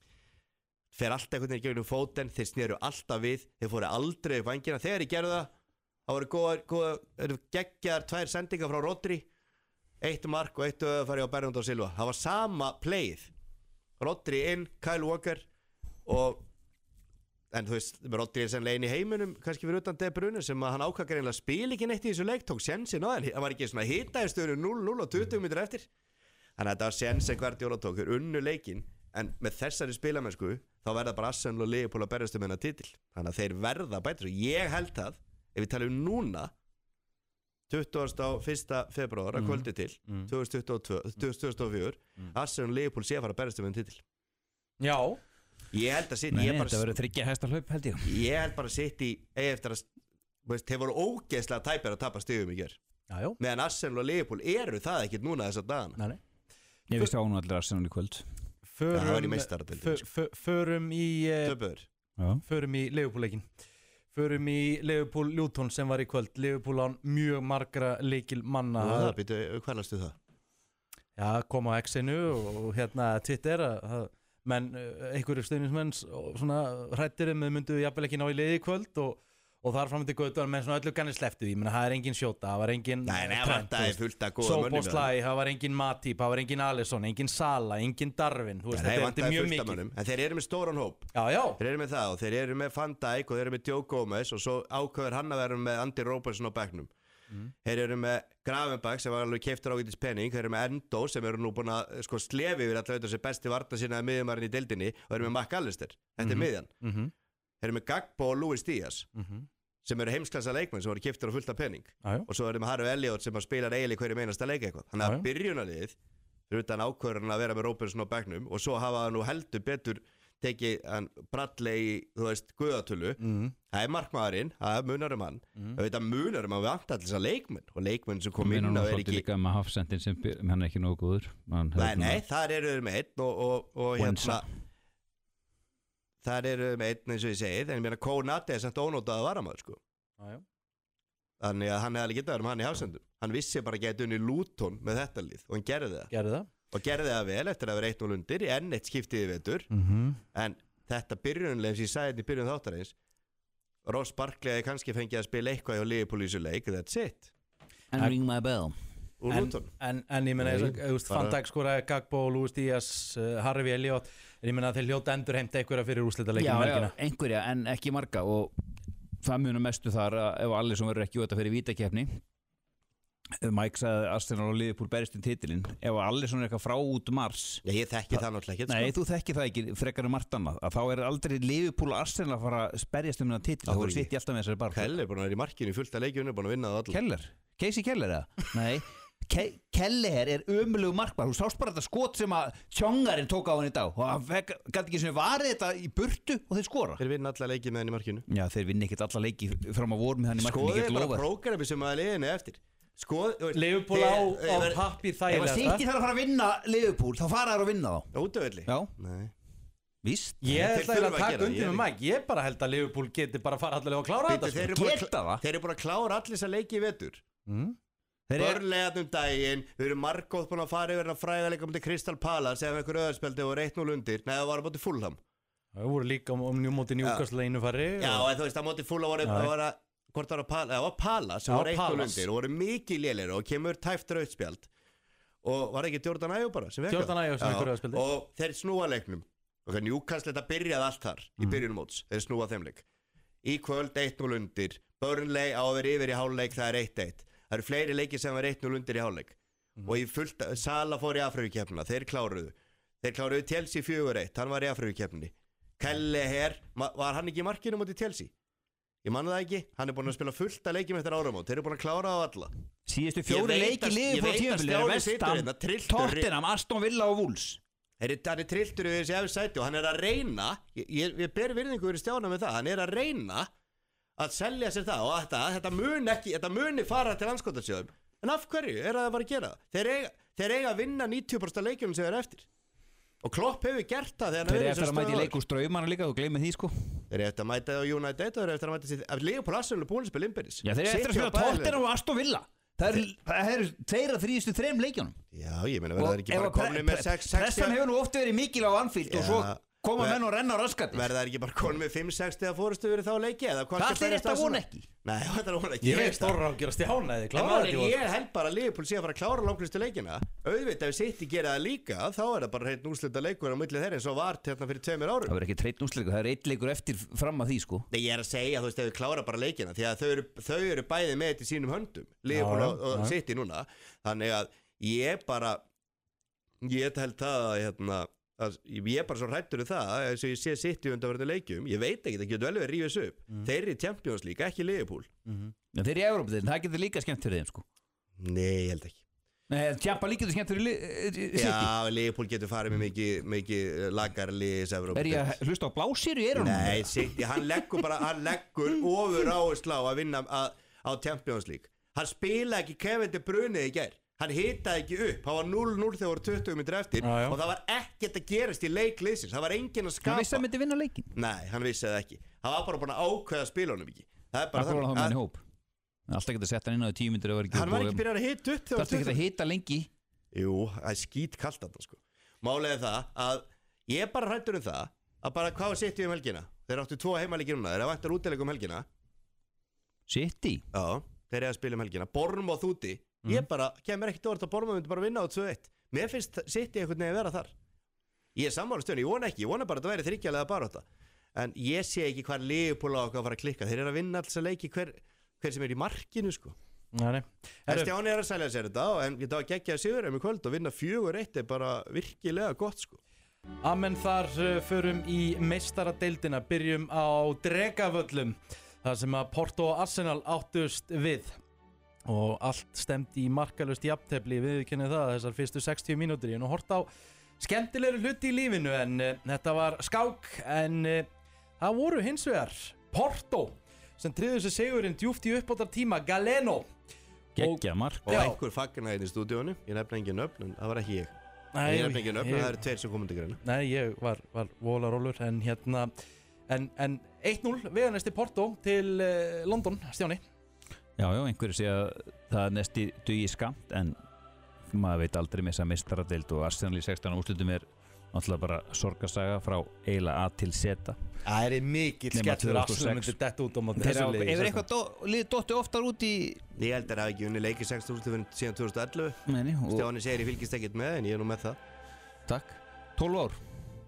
Fer alltaf einhvern veginn gegnum fótinn, þeir sneru alltaf við, þeir fóru aldrei upp vængina. Þegar ég gerði það voru geggjar 2 sendingar frá Rodri, 1 mark og 1 öðafæri á Bernardo Silva. Það var sama playið. Rodri inn, Kyle Walker en þú veist, Rodri er sennilega einn í heiminum kannski fyrir utan De Bruyne sem að hann ákvað greinlega spila ekki neitt í þessu leik, tók sjensin á hann var ekki svona hitaði stöðunum 0-0 og 20 minnir eftir, þannig að þetta var sjensin Guardiola tók, þeir unnu leikinn, en með þessari spilamennsku þá verða bara Arsenal og Liverpool að berjast þennan titil, þannig að þeir verða bætur og ég held það, ef við talum núna 21. februar að kvöldi til 2024 Arsenal og Liverpool sé að fara að berjast þennan titil. Já. Ég held að City þetta verður 3 hæsta hlaup held ég. Ég held bara City eftir að þeir voru ógeðslega tæpir að tapa stigum í gær. Meðan Arsenal og Liverpool eru það ekkert núna þessa dagana. Ég veist án allir Arsenal í kvöld. Það var í meistaradeildinni. Förum í Liverpool-leikin. Förum í Liverpool Luton sem var í kvöld. Liverpool án mjög margra leikil manna. Hvað lastu það? Já, kom á X-inu og Twitter menn, einhverjum stuðningsmenn svona hrættir með myndu jafnvel ekki ná í liði í kvöld og og þar fram til göttunar með svona öllu ganni slepptu því, það er engin Shota, það var engin það er fullt að góða mönnum Szoboszlai, það var engin Matip, það var engin Alisson, engin Sala, engin Darwin, þú veist, þetta er mjög mikið. En þeir eru með stóran hóp, þeir eru með það og þeir eru með Van Dijk og þeir eru með Joe Gomez og svo ákveður hann að vera með Andy Robertson á bekknum. Þeir eru með Gravenberch sem var alveg keyptur ágætis penning, þeir eru með Endo sem eru nú búin að slefi yfir alltaf þessi besti varna sinna miðjumarinn í deildinni og þeir eru með McAllister, þetta er miðjan. Þeir eru með Gagbo og Luis Díaz sem eru heimsklassa leikmenn sem voru keyptur á fullt af penning og svo eru með Harvey Elliott sem spilar eiginlega hverju einasta leik eitthvað. Þannig að byrjunarliðið fyrir utan ákvörðun að vera með Robertson á bekknum og svo hafa það nú heldur betur tekið hann Bradley í, þú veist, guðatölu. Það er markmaðurinn, það er munarum hann. Það veit að munarum að við vantar allir þessa leikmenn og leikmenn sem kom inn og er ekki... líka með hafsendin sem hann er ekki nógu góður. Nei, þar eru þeir með einn og hérna... Þar eru þeir með einn eins og ég segið, en ég meina Konate er samt ónótað að varamaður, sko. Þannig að hann hefði alveg getað verið hann í hafsendum. Hann vissi bara að geta unni Luton með þetta lið og hann gerði það. Og gerði það vel eftir að vera 1-0 undir í enn eitt skiptið í vetur. En þetta byrjunlega sem ég sagði þetta í byrjun þáttarins, Ross Barkley hefði kannski fengið að spila eitthvað hjá Liverpool í þessu leik, that's it. And ring my bell. En ég meina, Van Dijk skoraði Gagbo, Luis Díaz, Harvey Elliott, en ég meina að þeir hljóta endurheimta einhverja fyrir úrslitaleikinn um helgina. Já, einhverja, en ekki marga og það munum mestu þar að ef Alisson verður ekki út að fyrir vítakeppni. Mike sagði Arsenal og Liverpool berist titilinn, ef Alisson er eitthvað frá út mars. Já, ég þekki það náttúrulega ekki. Nei, þú þekki það ekki, frekar margt annað, að þá er aldrei Liverpool og Arsenal að fara að berjast þennan titil, þá voru sitt í alltaf með þessari barð. Keller er búin að vera í markinu í fullt af leikjunum, búin að vinna það allir. Keller? Casey Keller eða? Nei. Keller er ömulegu markmaður. Þú sást bara þetta skot sem að Tjongarinn tók á hann í dag og hann gæti ekki sem varði þetta í burtu og þeir skora. Þeir vinna alla leiki með hann í markinu. Já, þeir vinna ekkert alla leiki fram á vor með hann í markinu. Skoðið bara prógrami sem að liðinu eftir. Liverpool á pappír þægilega. Ef að City þarf að fara að vinna Liverpool þá fara þær að vinna þá. Útöfelli? Já. Nei. Víst. Ég ætla að taka undir með Mike. Ég bara held að Liverpool geti bara fara allavega að klára þetta. Þeir eru búin að klára allir þessa leiki í vetur. Börnlegaðnum daginn, við erum margóð búin að fara yfir að fræga leika mútið Crystal Palace ef einhver öðarspeldi voru 1-0 undir. Nei, það var mútið Fulham. Það voru líka mútið Newcastle einu fari. Já, en þú veist að mútið Fulham voru hvort það var Palace sem voru 1-0 undir og voru mikið lélegir og kemur tæft rauðspjald og var ekki Jordan Ayew bara sem vekka. Jordan Ayew sem einhver öðarspeldi. Og þeir snúa leiknum og Newcastle þetta byrjaði allt þar í byrjunum móts. Þeir snúa þeim leik. Í kvöld 1-0 undir. Burnley á að vera yfir í hálfleik, það er 1-1. Það eru fleiri leikir sem var 1-0 undir í hálfleik og í fullt Sala fór í Afríkukeppnina, þeir kláruðu Chelsea 4-1, hann var í Afríkukeppninni. Kelleher, var hann ekki í markinu mútið Chelsea? Ég manna það ekki, hann er búin að spila fullt að leikjum eftir áramót, þeir eru búin að klára á alla. Síðustu 4 leiki liður frá tímabili er West Ham, Tottenham, Aston Villa og Wolves. Hann er trilltur í þessi efsæti og hann er að reyna, ég ber virðingu fyrir Stjána með það, hann er að reyna að selja sér það og þetta muni fara til landskotarsjóðum. En af hverju er það bara að gera það? Þeir eiga að vinna 90% leikjum sem er eftir. Og Klopp hefur gert það þegar hann Þeir eru eftir að mæta í leik úr Straumana líka, þú gleymir því sko. Þeir eru eftir að mæta á United og þeir eru eftir að mæta sér Liverpool Arsenal og búin að spila innbyrðis. Já, þeir eru eftir að spila Tottenham og Aston Villa. Það eru 2 af 3 leikjunum. Já, ég meina verða þeir ekki bara komin með 6-6. Pressan hefur nú oft verið mikil á Anfield og svo koma menn og renna á raskatið. Verða þær ekki bara konum með 5-6 þegar fórustu verið þá leiki eða hvað? Það er þetta von ekki. Nei, þetta von ekki. Ég veit stóra ágjör að Stjána eða klára þetta. Ég held bara að Liverpool sé að fara að klára langlustu leikina. Auðvitað ef City gera það líka, þá er það bara hreinn úrslita leikur á milli þeirra eins og var hérna fyrir 2 árum. Það verður ekki hreinn úrslita, það er 1 leikur eftir fram að því sko. Nei, ég er að segja, þú veist, ef við klára bara leikina því að þau eru bæði með þetta í sínum höndum, Liverpool og City núna. Þannig að ég held það að ég er bara svo hrættur það eins og ég sé City undanverðinu leikjum ég veit ekki, það getur vel verið rífis upp þeir eru í Champions League, ekki Liverpool en þeir eru í Evrópudeildinni, það getur líka skemmt fyrir þeim sko. Nei, ég held ekki. Nei, Champions League getur skemmt fyrir City. Já, Liverpool getur farið með mikið lagar liðs Evrópudeild. Er ég að hlusta á blásýru í eyrunum? Nei, City, hann leggur ofur áherslu á að vinna á Champions League. Hann spila ekki Kevin De Bruyne í gær. Hann hitaði ekki upp, hann var 0-0 þegar voru 20 mínútur eftir og það var ekkert að gerast í leikliðsins, það var enginn að skapa. Hann vissi að myndi vinna leikin? Nei, hann vissi það ekki. Hann var bara búin að ákveða að spila honum ekki. Það er bara þannig. Það var hann í hóp. Alltaf getur sett hann inn á 10 mínútur og var ekki. Hann var ekki byrjað að hita upp þegar. Það er ekki að hita lengi. Jú, það er skítkalt þarna sko. Málið er það að ég er bara hræddur það að bara hvað sitt ég helgina. Þeir áttu 2 heimaleiki núna, þeir vantar útileik helgina. City? Já, þeir eru að spila helgina Bournemouth úti, ég bara kemur ekkert orð að Bournemouth myndi bara vinna á 2-1 mér finnst City einhvern veginn vera þar ég sammála stjórn, ég vona bara að það væri þriggjalega barátta en ég sé ekki hvar Liverpool á okkar að fara að klikka þeir eru að vinna alls að leiki hver sem er í markinu sko Nei. Stjáni að selja sér þetta en ég þá geggja sigur í kvöld og vinna 4-1 er bara virkilega gott sko Amen þar förum í meistaradeildina byrjum á Dregavöllum þar sem að Porto og Arsenal áttust við og allt stemdi í markalust jafntefli viðurkennið það þessar fyrstu 60 mínútur ég nú hort á skemmtilegri hluti í lífinu en þetta var skák en það voru hins vegar Porto sem tryggðu sér sigurinn djúpt í uppbótar tíma Galeno Geggja mark og einhver fagnaði í stúdíónu ég nefna engin nöfn en það var ekki ég ég nefna engin nöfn en það eru 2 sem komandi greina Nei, ég var volarólur en hérna en 1-0 veganesti Porto til London, Stjáni Já, einhverju sé að það næsti dugi skamt en maður veit aldrei með þessa meistaradeild og Arsenal í 16 úrslitum er náttúrulega bara sorgarsaga frá eiginlega A til Z Það er mikill skellur Arsenal myndi detta út á móti þessu liði Hefur eitthvað lið dotti oftar út í Ég held að það hafi ekki unni leikið 16 úrslitum síðan 2011 Stjáni segir ég fylgist ekkert með en ég er nú með það Takk, 12 ár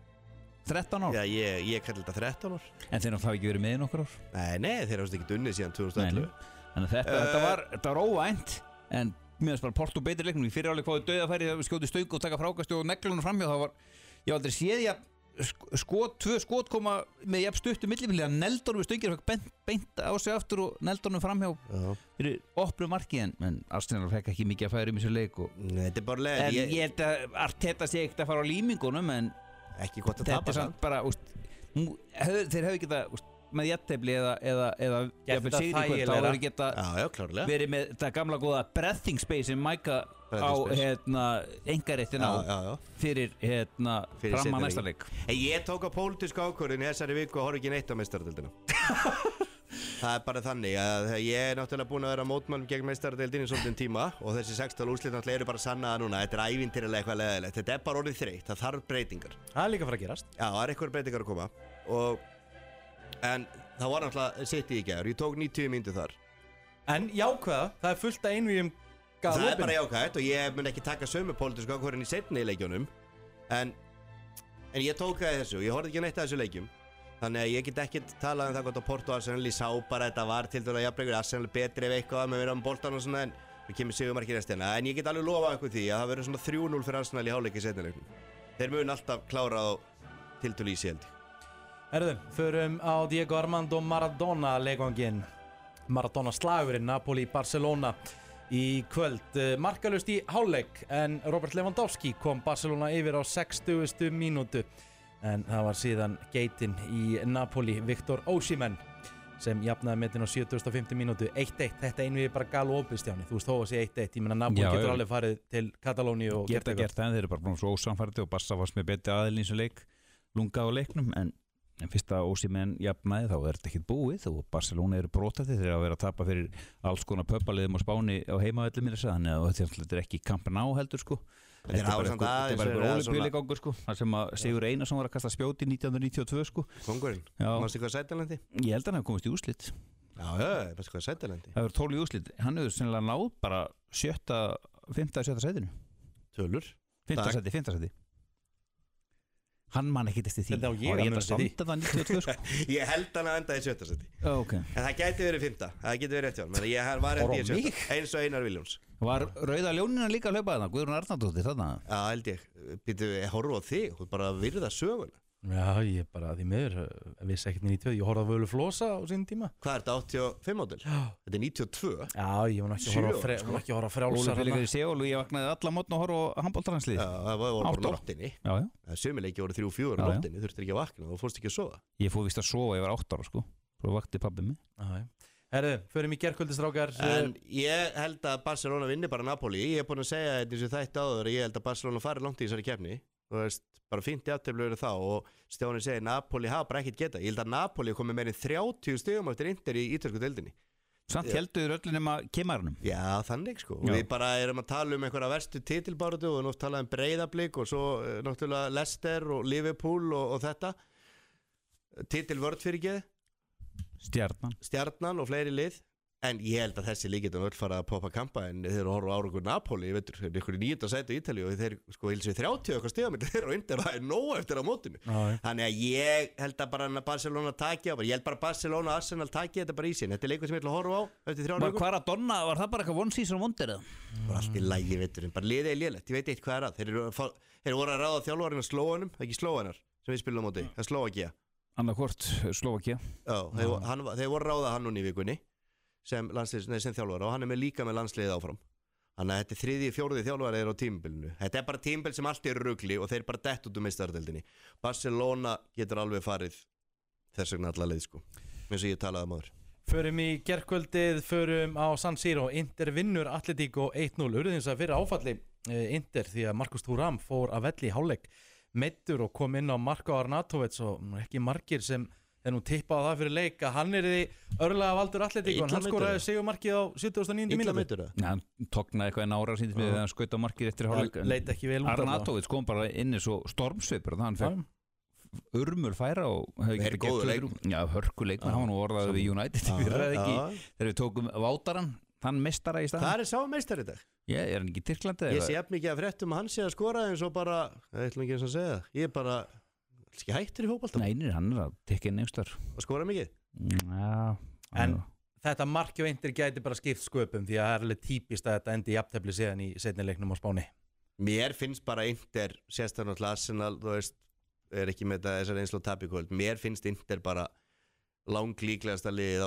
13 ár Já, ég kalli þetta 13 ár En þeir hafa ekki verið með í nokkur ár Nei, þeir hafa ekki unnið síðan 2011 Þannig að þetta var óvænt en mér finnst bara Porto betri leiknum í fyriráleik fáið dauðafæri þegar við skjóti stöng og taka frákast og neglunum framhjá það var ég aldrei séð tvö skot koma með jafn stuttu millibili að Neldorf við stöngir beint á sig aftur og Neldorfum framhjá fyrir opnu marki en Arsenal fekk ekki mikið að færa í þessu leik Nei, þetta er bara leið en ég held að Arteta sé ekkert að fara á límingunum en ekki gott að tapa samt bara þeir hefðu ekki það með jættefli eða jafnvel sigri kvöld þá hefur geta verið með þetta gamla góða breathing space sem Mæka á engaréttin á fyrir fram að næsta leik Ég tók á pólitísku ákvörðin í þessari viku og horf ekki neitt á meistaradeildina Það er bara þannig að ég er náttúrulega búin að vera mótmælum gegn meistaradeildinni í svolítinn tíma og þessi 16 úrslit náttúrulega eru bara sannaða núna þetta er ævintýralega eitthvað leðilegt þetta er bara orðið þreytt, það þarf breytingar Það er líka að fara að gerast Já, það er eitthvað breytingar að koma En það var náttúrulega City í gær, ég tók 90 mínútur þar En jákvæða, það er fullt að einvíum Það er bara jákvæðt og ég mun ekki taka sömu pólitísku ákvörðin í seinni leikjunum en ég tók það í þessu, ég horfði ekki neitt að þessu leikjum Þannig að ég get ekkert talað það gott á Porto Arsenal ég sá bara þetta var til dæla jafnleikur Arsenal betri ef eitthvað með vera á boltan og svona en við kemur sigurmarkið restina en ég get alveg lofað ykkur því að það verður svona 3-0 fyrir Arsenal í hálfleik í seinni leiknum Þeir mun alltaf klára á tiltölu í held Herðu, förum á Diego Armando Maradona leikvanginn Maradona slagurinn Napoli-Barcelona í kvöld markalust í hálfleik en Robert Lewandowski kom Barcelona yfir á 60. mínútu en það var síðan geitin í Napoli Viktor Osimhen sem jafnaði metin á 75. mínútu 1-1, þetta einvið bara galopið Stjáni þú veist þó að sé 1-1, ég menna Napoli getur alveg farið til Katalóníu og gert það, þeir eru bara svo ósamfærdi og Barca varst með betri aðeins í þessu leik lunga á leiknum en fyrst að Osimhen jafnaði þá er þetta ekkert búið og Barcelona eru brotætti þeir eru að vera að tapa fyrir alls konar pöppaliðum á Spáni á heimavelli þannig að þetta er ekki Camp Nou heldur sko þetta er bara einhver ólympíuleikangur sko þar sem að Sigur Einarsson var að kasta spjóti 1992 sko Kongurinn, mástu hvað sætalendi? Ég held að hann hefði komist í úrslit Já, mástu hvað sætalendi? Það hefur 12 í úrslit, hann hefur sennilega náð bara 5. sætinu Tölur? 5. sæti Hann man ekki eftir því. Þetta á ég að muna eftir því. Það 92 sko. Ég held hann að enda í 7. sæti. Okay. En það gæti verið 5. Það geti verið rétt hjá hann. Ég var enda í 7. Eins og Einar Viljóns. Var Rauða ljónina líka að hlaupa þarna? Guðrún Arnardóttir þarna? Já, held ég. Býtu, ég horfa á þig. Þú bara virða söguna. Já, ég bara því miður vissi ekkert 92. Ég horfði á Völu Flosa á sínum tíma. Hvað er þetta 85 módel? Þetta er 92. Já, ég var ekki að horfa á frjálsar. Óli fyrir Seúl og ég vaknaði alla mótna að horfa á handboltalandslið. Já, það var bara nóttinni. Já, já. Sumileiki voru 3-4 á nóttinni, þurftir ekki að vakna og fórst ekki að sofa. Ég fór víst að sofa, ég var 8 ára sko. Svo vakti pabbi mig. Herðu, förum í gærkvöldistrákar. En ég held að Barcelona vinni bara Napoli. Ég búin að segja þetta eins og þætti áður. Ég held að Barcelona fari langt í þessari keppni. Þú veist, bara fínt í aftöflöru þá og Stjáni segir Napoli hafa bara ekkert geta. Ég held að Napoli komi meirinn 30 stigum eftir Inter í ítölsku deildinni. Samt heldur öllin nema Keimarunum. Já, þannig sko. Við bara erum að tala einhverja verstu titilbáratu og nú tala Breiðablik og svo náttúrulega Leicester og Liverpool og þetta. Titilvörð fyrir geð. Stjarnan Og fleiri lið. En ég held að þessi líkindum öll fara að poppa kampa en þeir eru að horfa á árangur Napoli ég veitur, þeir eru ykkur í 9. sæti í Ítalíu og þeir sko hilsu 30 eitthvað stigamil þeir eru undir það nóg eftir á mótinu þannig að ég held að bara Barcelona taki á ég held bara Barcelona og Arsenal taki þetta bara í sín þetta leikur sem ég ætla að horfa á eftir 3 vikur Hvað Donna, var það bara eitthvað one season wonder eða? Bara allt í lagi veitur, bara liðið lélegt ég veit eitt hvað að þeir voru að ráða þjálfarinn á slóanum, ekki slóanar sem við spilum á móti, það Slóvakía Annarkvort Slóvakía þeir voru að ráða hann núna í vikunni sem þjálfara og hann með líka með landsliðið áfram þannig að þetta 3., 4. þjálfara er á tímabilinu þetta er bara tímabil sem allt er rugli og þeir bara dett út meistaradeildinni Barcelona getur alveg farið þess vegna alla leið sko eins og ég talaði um áður Förum í gerkvöldið, förum á San Siro Inter vinnur Atletico 1-0 urðins að fyrir áfalli Inter því að Marcus Thuram fór að velli í hálfleik meiddur og kom inn á Marko Arnautovic og ekki margir sem nú tippað á það fyrir leik að hann því örlega valdur Atletico en hann skoraði sigurmarkið á 79. mínútu hann tóknaði eitthvað en ára síndist með þegar hann skaut á markið eftir hálfleik leit ekki vel út Arnautovic kom bara inn eins og stormsveipur þannig að hann fekk urmur færa og hefði ekki góður leik hörkuleik hann var nú orðaði við United þegar við tókum Vátaran þann meistara í staðinn hvað sá meistari í dag? Er hann ekki í Tyrklandi? Ég sé jafn mikið að fréttum að hann sé að skora eins og bara ég ætlum ekki eins að segja ég er bara ekki hættur í fótbolta Nei, hann að tekja inn einhverstar og skora mikið en þetta marki og Inter gæti bara skipt sköpum því að það alveg típist að þetta endi jafntefli síðan í seinni leiknum á Spáni mér finnst bara Inter sérstaklega Arsenal þú veist er ekki með þessar einslóð tapikvöld mér finnst Inter bara langlíklegasta liðið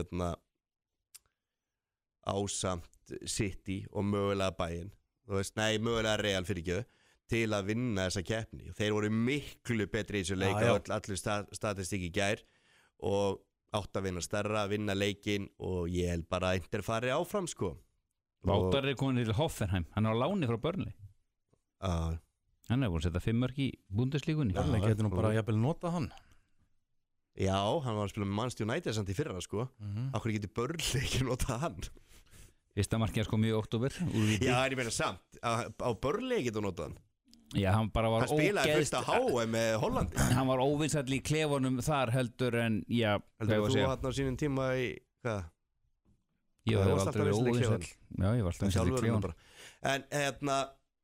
ásamt City og mögulega Bayern þú veist, mögulega Real fyrirgjöðu til að vinna þessa keppni og þeir voru miklu betri í þessu leik allir statistík í gær og átt að vinna stærra, vinna leikinn og ég held bara að Inter fari áfram sko Vátar komin til Hoffenheim, hann á láni frá Burnley hann búin að setja 5 mörk í Bundesligunni Burnley getur nú bara jafnvel nota hann Já, hann var að spila með Manchester United samt í fyrra sko Akkur getur Burnley ekki nota hann Fyrsta markið kom í október Já, en ég meina samt á Burnley getur nota hann Já, hann bara var spilaði fyrst að HM með Hollandi hann var óvinsall í klefunum þar heldur en heldur þú hann á sínum tíma í hvað? Ég var alltaf verið óvinsall Já, ég var alltaf vinsall í klefunum en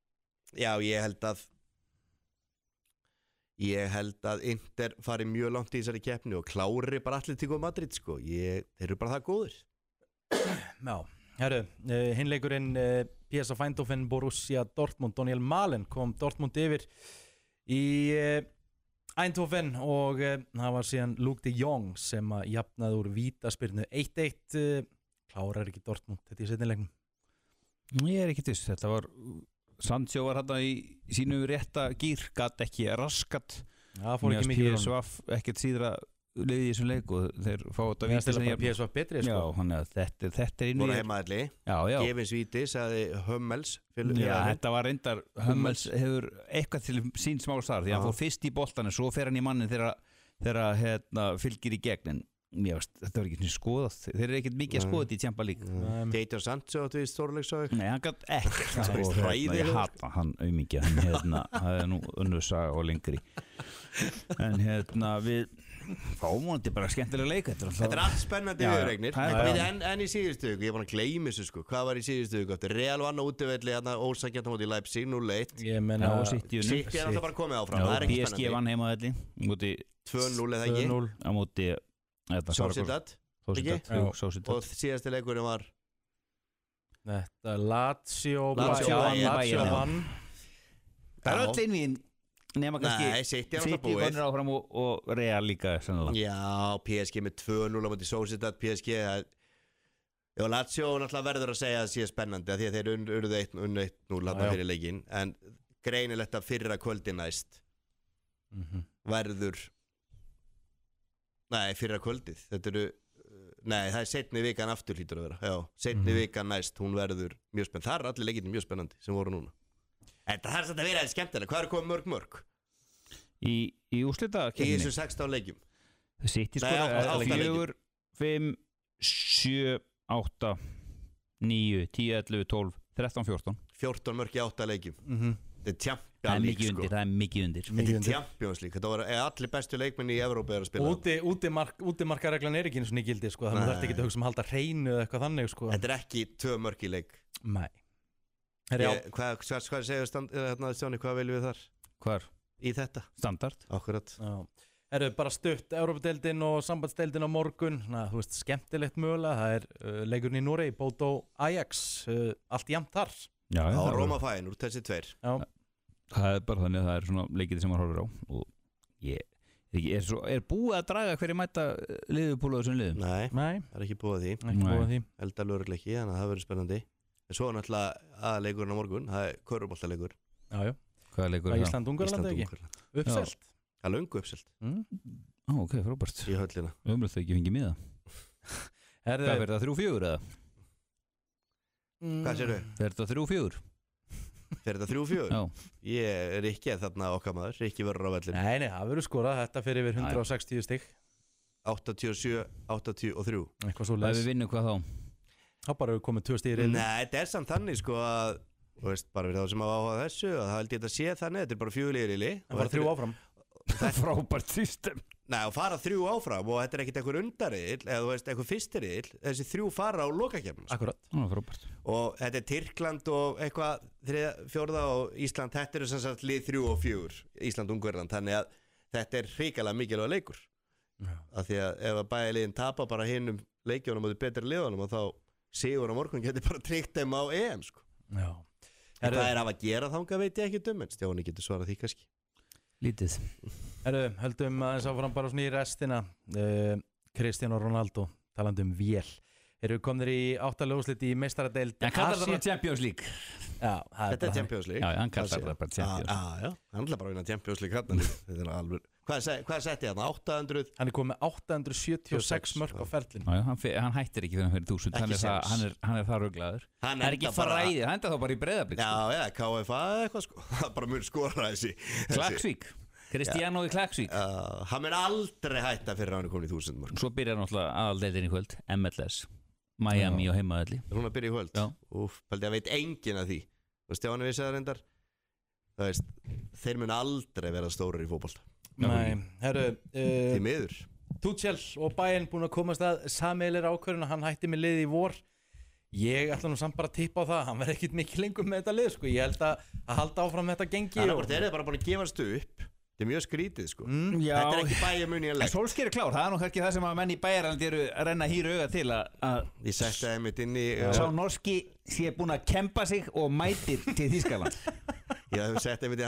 ég held að Inter fari mjög langt í þessari keppni og klári bara Atletico Madrid sko þeir eru bara það góður Já Herru, hinleikurinn PSV Eindhoven Borussia Dortmund Daniel Malen kom Dortmund yfir í Eindhoven og það var síðan Luke de Jong sem að jafnaði úr vítaspyrnu 1-1 klárar ekki Dortmund þetta í seinni leiknum Ég er ekki viss, þetta var Sancho var hérna í sínu rétta gír gat ekki raskat það fór ekki mikið PSV ekkert síðra liðið í þessum leik og þeir fá þetta víti sem ég PSV betri sko. Já, þannig að þetta er inn í voru heimaðalli gefins víti, sagði Hummels Já, þetta var reyndar Hummels hefur eitthvað til sín smá þar því að hann fór fyrst í boltan en svo fer hann í mannin þegar fylgir í gegn en þetta var ekki skoðað þeir eru ekkert mikið að skoða þetta í Champions League Jadon Sancho áttu í stórleiksögu Nei, hann gætt ekkert ég hata hann auðmikið það er nú önnur saga og lengri en við fámóndi bara skemmtilega leik Þetta er allt spennandi viðregnir en í síðustu viku, ég er búin að gleyma þessu sko hvað var í síðustu viku, Real vann á útivelli ósækjant á móti í Leipzig 0-1 ég menna City er alltaf bara komið áfram PSG vann heimavelli 2-0 eða ekki á móti Sociedad og síðasti leikurinn var þetta Lazio vann það er öll innvíðin nema kannski City er áfram og Real líka sennilega. Já, PSG með 2-0 á móti Sociedad PSG og Lazio náttúrulega verður að segja að það sé spennandi því að þeir urðu 1-0 fyrir leikinn en greinilegt að fyrra kvöldi næst verður fyrra kvöldið þetta eru það er seinni vikan aftur hlýtur að vera seinni vikan næst hún verður mjög spennandi það er allir leikirnir mjög spennandi sem voru núna Þetta þarf að vera skemmtilega. Hvað komið mörg? Í úrslita í þessu 16 leikjum City skoraði 4, 5, 7, 8 9, 10, 11, 12 13, 14 14 mörg í 8 leikjum Champions Það er League mikið sko. undir, það er mikið undir Þetta er Champions League, þetta voru allir bestu leikmenn í Evrópu að spila Útimarkareglan er ekki eins og nýgildi sko, þannig að þú ert ekki að hugsa halda hreinu eða eitthvað þannig sko. Þetta er ekki 2 mörk í leik. Nei. Hvað segir Stjáni, hvað viljum við þar? Hvar? Í þetta? Standard. Akkurat. Bara stutt Evrópudeildin og sambandsdeildin á morgun, þú veist, skemmtilegt mögulega, það er leikurinn í Noregi, Bodo Ajax, allt jafnt þar. Já, á Róma fæin úr þessi 2. Já. Það er bara þannig að það er svona leikið sem maður horfir á og ég er búið að draga hverju mæta Liverpool á þessum liðum. Nei, það er ekki búið að því. Eldar lögregleiki, þannig að það verður spennandi. En svo er náttúrulega aðleikurinn á morgun, það er körfuboltaleikur. Já. Hvað er leikur það? Ísland-Ungverland ekki? Uppselt. Það er löngu uppselt. Ok, frábært. Í höllina. Umrætt þau ekki fengið miða. Hvað verður það 3-4 eða? Hvað sér þau? Verður það 3-4? Fyrir þetta 3-4? Já. Ég er ekki þarna okkar maður, ekki verður á vellinu. Nei, það verður skorað, þetta fyrir yfir 160 stig. 87, 83. Eitthvað svo leys. Ef við vinnum hvað þá? Þá bara við komum 2 stig í riðli. Nei, þetta er samt þannig sko að, þú veist, bara við þá sem hafa áhugað þessu, að það held ég að sé þannig, þetta er bara 4 í riðli. Það fara 3 áfram. Það er frábært system. Nei, og fara 3 áfram og þetta er ekkert einhver undariðil eða þú veist, einhver fyrstiriðil, þessi 3 fara á lokakefnum. Akkurat. Frábært. Og þetta er Tyrkland og eitthvað 3., 4. og Ísland, þetta eru sem sagt lið 3 og 4, Ísland-Ungverland, þannig að þetta er hrikalega mikilvæg leikur. Af því að ef að bæði liðin tapa bara hinum leikjónum og þau betri liðunum og þá sigur á morgun getur bara tryggt þeim á EM sko. Já. Hvað er að gera þanga veit ég ekki en Stjáni getur svarað því kannski. Lítið. Höldum aðeins áfram bara svona í restina. Cristiano Ronaldo, talandi vél. Eru komnir í 8. úrslit í meistaradeild Hann kallar það bara Champions League. Já, þetta er Champions League. Já, hann kallar það bara Champions League. Já, hann ætla bara að vinna Champions League hérna. Þetta er alveg. Hvað setti hann? 800? Hann er komið 876 mörk á ferlin. Já, hann hættir ekki fyrir 1000. Hann er það ruglaður. Hann er ekki fræðið, hann enda þá bara í Breiðablik. Já, KFA eitthvað sko. Bara mjög skora þessi. Klaksvík. Cristiano í Klaksvík. Hann mun aldrei hætta fyrir hann er komin í 1000 mörk. Svo byrjar náttúrulega aðaldeildin í kvöld, MLS. Miami og heimaðalli. Hún að byrja í kvöld? Já. Pældi að veit enginn af því. Og Stjáni vissi það reyndar. Það veist, þeir mun aldrei vera stórir í fótbolta. Nei, herru, því miður. Tuchel og Bayern búin að komast að sameiginlegri ákvörðun og hann hætti með liði í vor. Ég ætla nú samt bara að tippa á það, hann verði ekkit mikið lengur með þetta lið sko. Ég held að halda áfram með þetta gengi. Þannig að þeir eru bara búin að gefast upp. Þetta er mjög skrítið sko. Þetta er ekki Bayern München-leik. Solskjær er klár, það er nú kannski það sem að menn í Bayern eru að renna hýru auga til að ég setti það einmitt inn í sá norski sé búin að kempa sig og mætir til Þýskaland. Ég hef sett einmitt í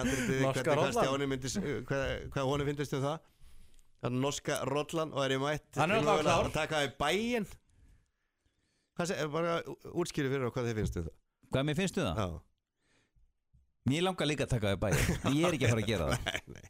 handritið hvað honum finnst það. Það er norska Rollan og er í mætt að taka í Bayern. Bara útskýri fyrir hvað þið finnst það. Hvað mér finnst það? Já. Mér langar líka að taka í Bayern, en ég er ekki að fara að gera það. Nei.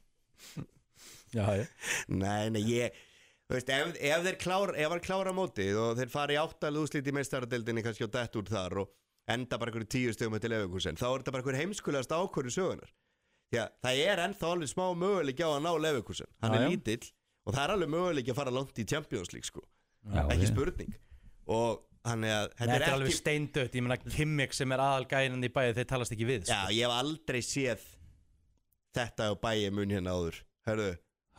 Nei, þú veist, ef hann klára mótið og þeir fara í 8. úrslit í meistaradeildinni kannski og dett úr þar og enda bara einhverju 10 stigum til Leverkusen, þá er þetta bara einhver heimskulegast ákvörðu sögunar. Já, það er ennþá alveg smá möguleiki á að ná Leverkusen. Hann er lítill og það er alveg möguleiki að fara langt í Champions League sko. Ekki spurning. Og þetta er alveg steindött. Ég meina Kimmich sem er aðalgæinn í Bayern, þeir talast ekki við sko. Já, ég hef aldrei séð þetta á Bayern München áður. Herðu,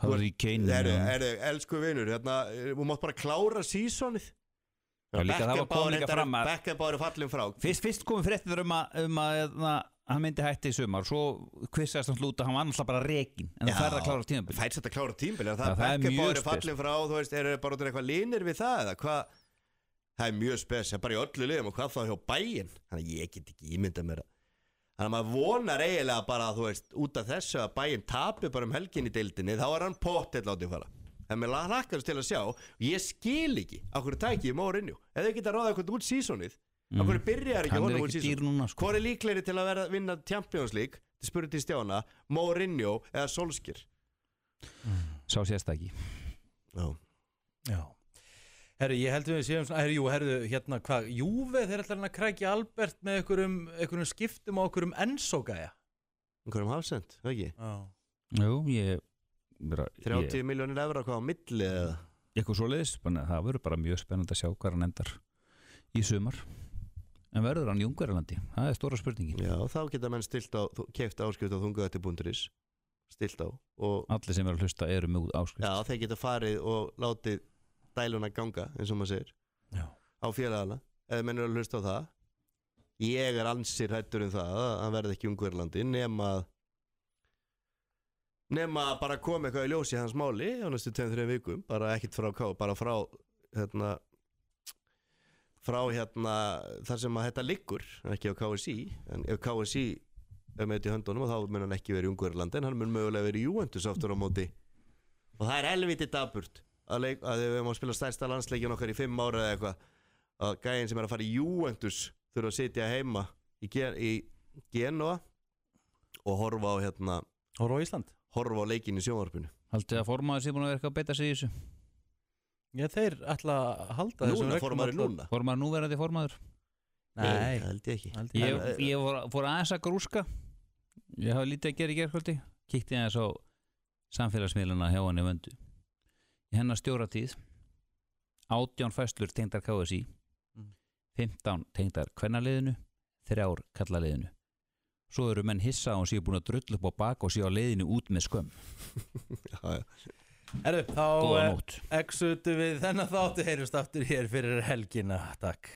elsku vinur, þú mátt bara klára sísonið. Beckenbauer er fallin frá. Fyrst komum fréttir að hann myndi hætti í sumar, svo kvissast hann slúta, hann var alltaf bara rekin, en það færði að klára tímabil. Færst þetta að klára tímabil, Beckenbauer er fallin frá, þú veist, eru bara út af eitthvað línir við það, eða hvað? Það er mjög spes, það er bara í öllu liðum og hvað þá hjá Bayern, þannig að ég get ekki ímyndað mér að. Þannig að maður vonar eiginlega bara, þú veist, út af þessu að Bayern tapi bara helgin í deildinni, þá er hann pottill látið fara. En mér hlakkast til að sjá, og ég skil ekki á hverju tæki Mourinho. Ef þau geta ráðið eitthvað út sísonið, á hverju byrjar ekki honum út sísonið. Hvor er líklegri til að vinna Champions League, til spurði til Stjána, Mourinho eða Solskjær? Sá sést ekki. Já. Herru, ég held við séum svona, hérna hvað, Juve þeir ætlar hann að krækja Albert með einhverjum skiptum og einhverjum Enzo-gæja. Einhverjum hafsend, það ekki? Já. Jú, 30 milljónir evra hvað á milli eða? Eitthvað svoleiðis, það verður bara mjög spennandi að sjá hvað hann endar í sumar. En verður hann í Ungverjalandi? Það stóra spurningin. Já, þá geta menn keypt áskrift á þungavætti.is stilt á og Allir sem eru að hlusta eru með áskrift. já, þeir geta farið og látið dæluna ganga, eins og maður segir Já. á félagana, eða menn eru að hlusta á það. Ég ansir hrættur það að hann verði ekki í Ungverjalandi nema bara koma eitthvað í ljós í hans máli á næstu 2-3 vikum, bara ekkert bara frá þar sem að þetta liggur, ekki á KSI, en ef KSI er með þetta í höndunum og þá mun hann ekki verið í Ungverjalandi en hann mun mögulega verið í Juventus aftur á móti og það er helviti daburt að við höfum að spila stærsta landsleikin okkar í 5 ára eða eitthvað að gæinn sem er að fara í Juventus þurfa að sitja heima í Genoa og horfa Horfa á Ísland á leikinn í sjónvarpinu. Haldið að formaður sé búin að vera að beita sig í þessu? Já, þeir ætla að halda Núna, formaður núna? Formaður núverandi formaður? Nei, held ég ekki. Ég fór aðeins að grúska. Ég hafa lítið að gera í gærkvöldi. Kíkti aðeins á samfélagsmiðlana hjá henni Vöndu. Í hennar stjóratíð 18 fæslur tengdar KSI 15 tengdar kvennaliðinu 3 kallaliðinu. Svo eru menn hissa og séu búin að drulla upp á bak og séu á leiðinu út með skömm. Já. Herru, Góða þá nótt. exutu við þennan þáttu heyrjumst aftur hér fyrir helgina. Takk.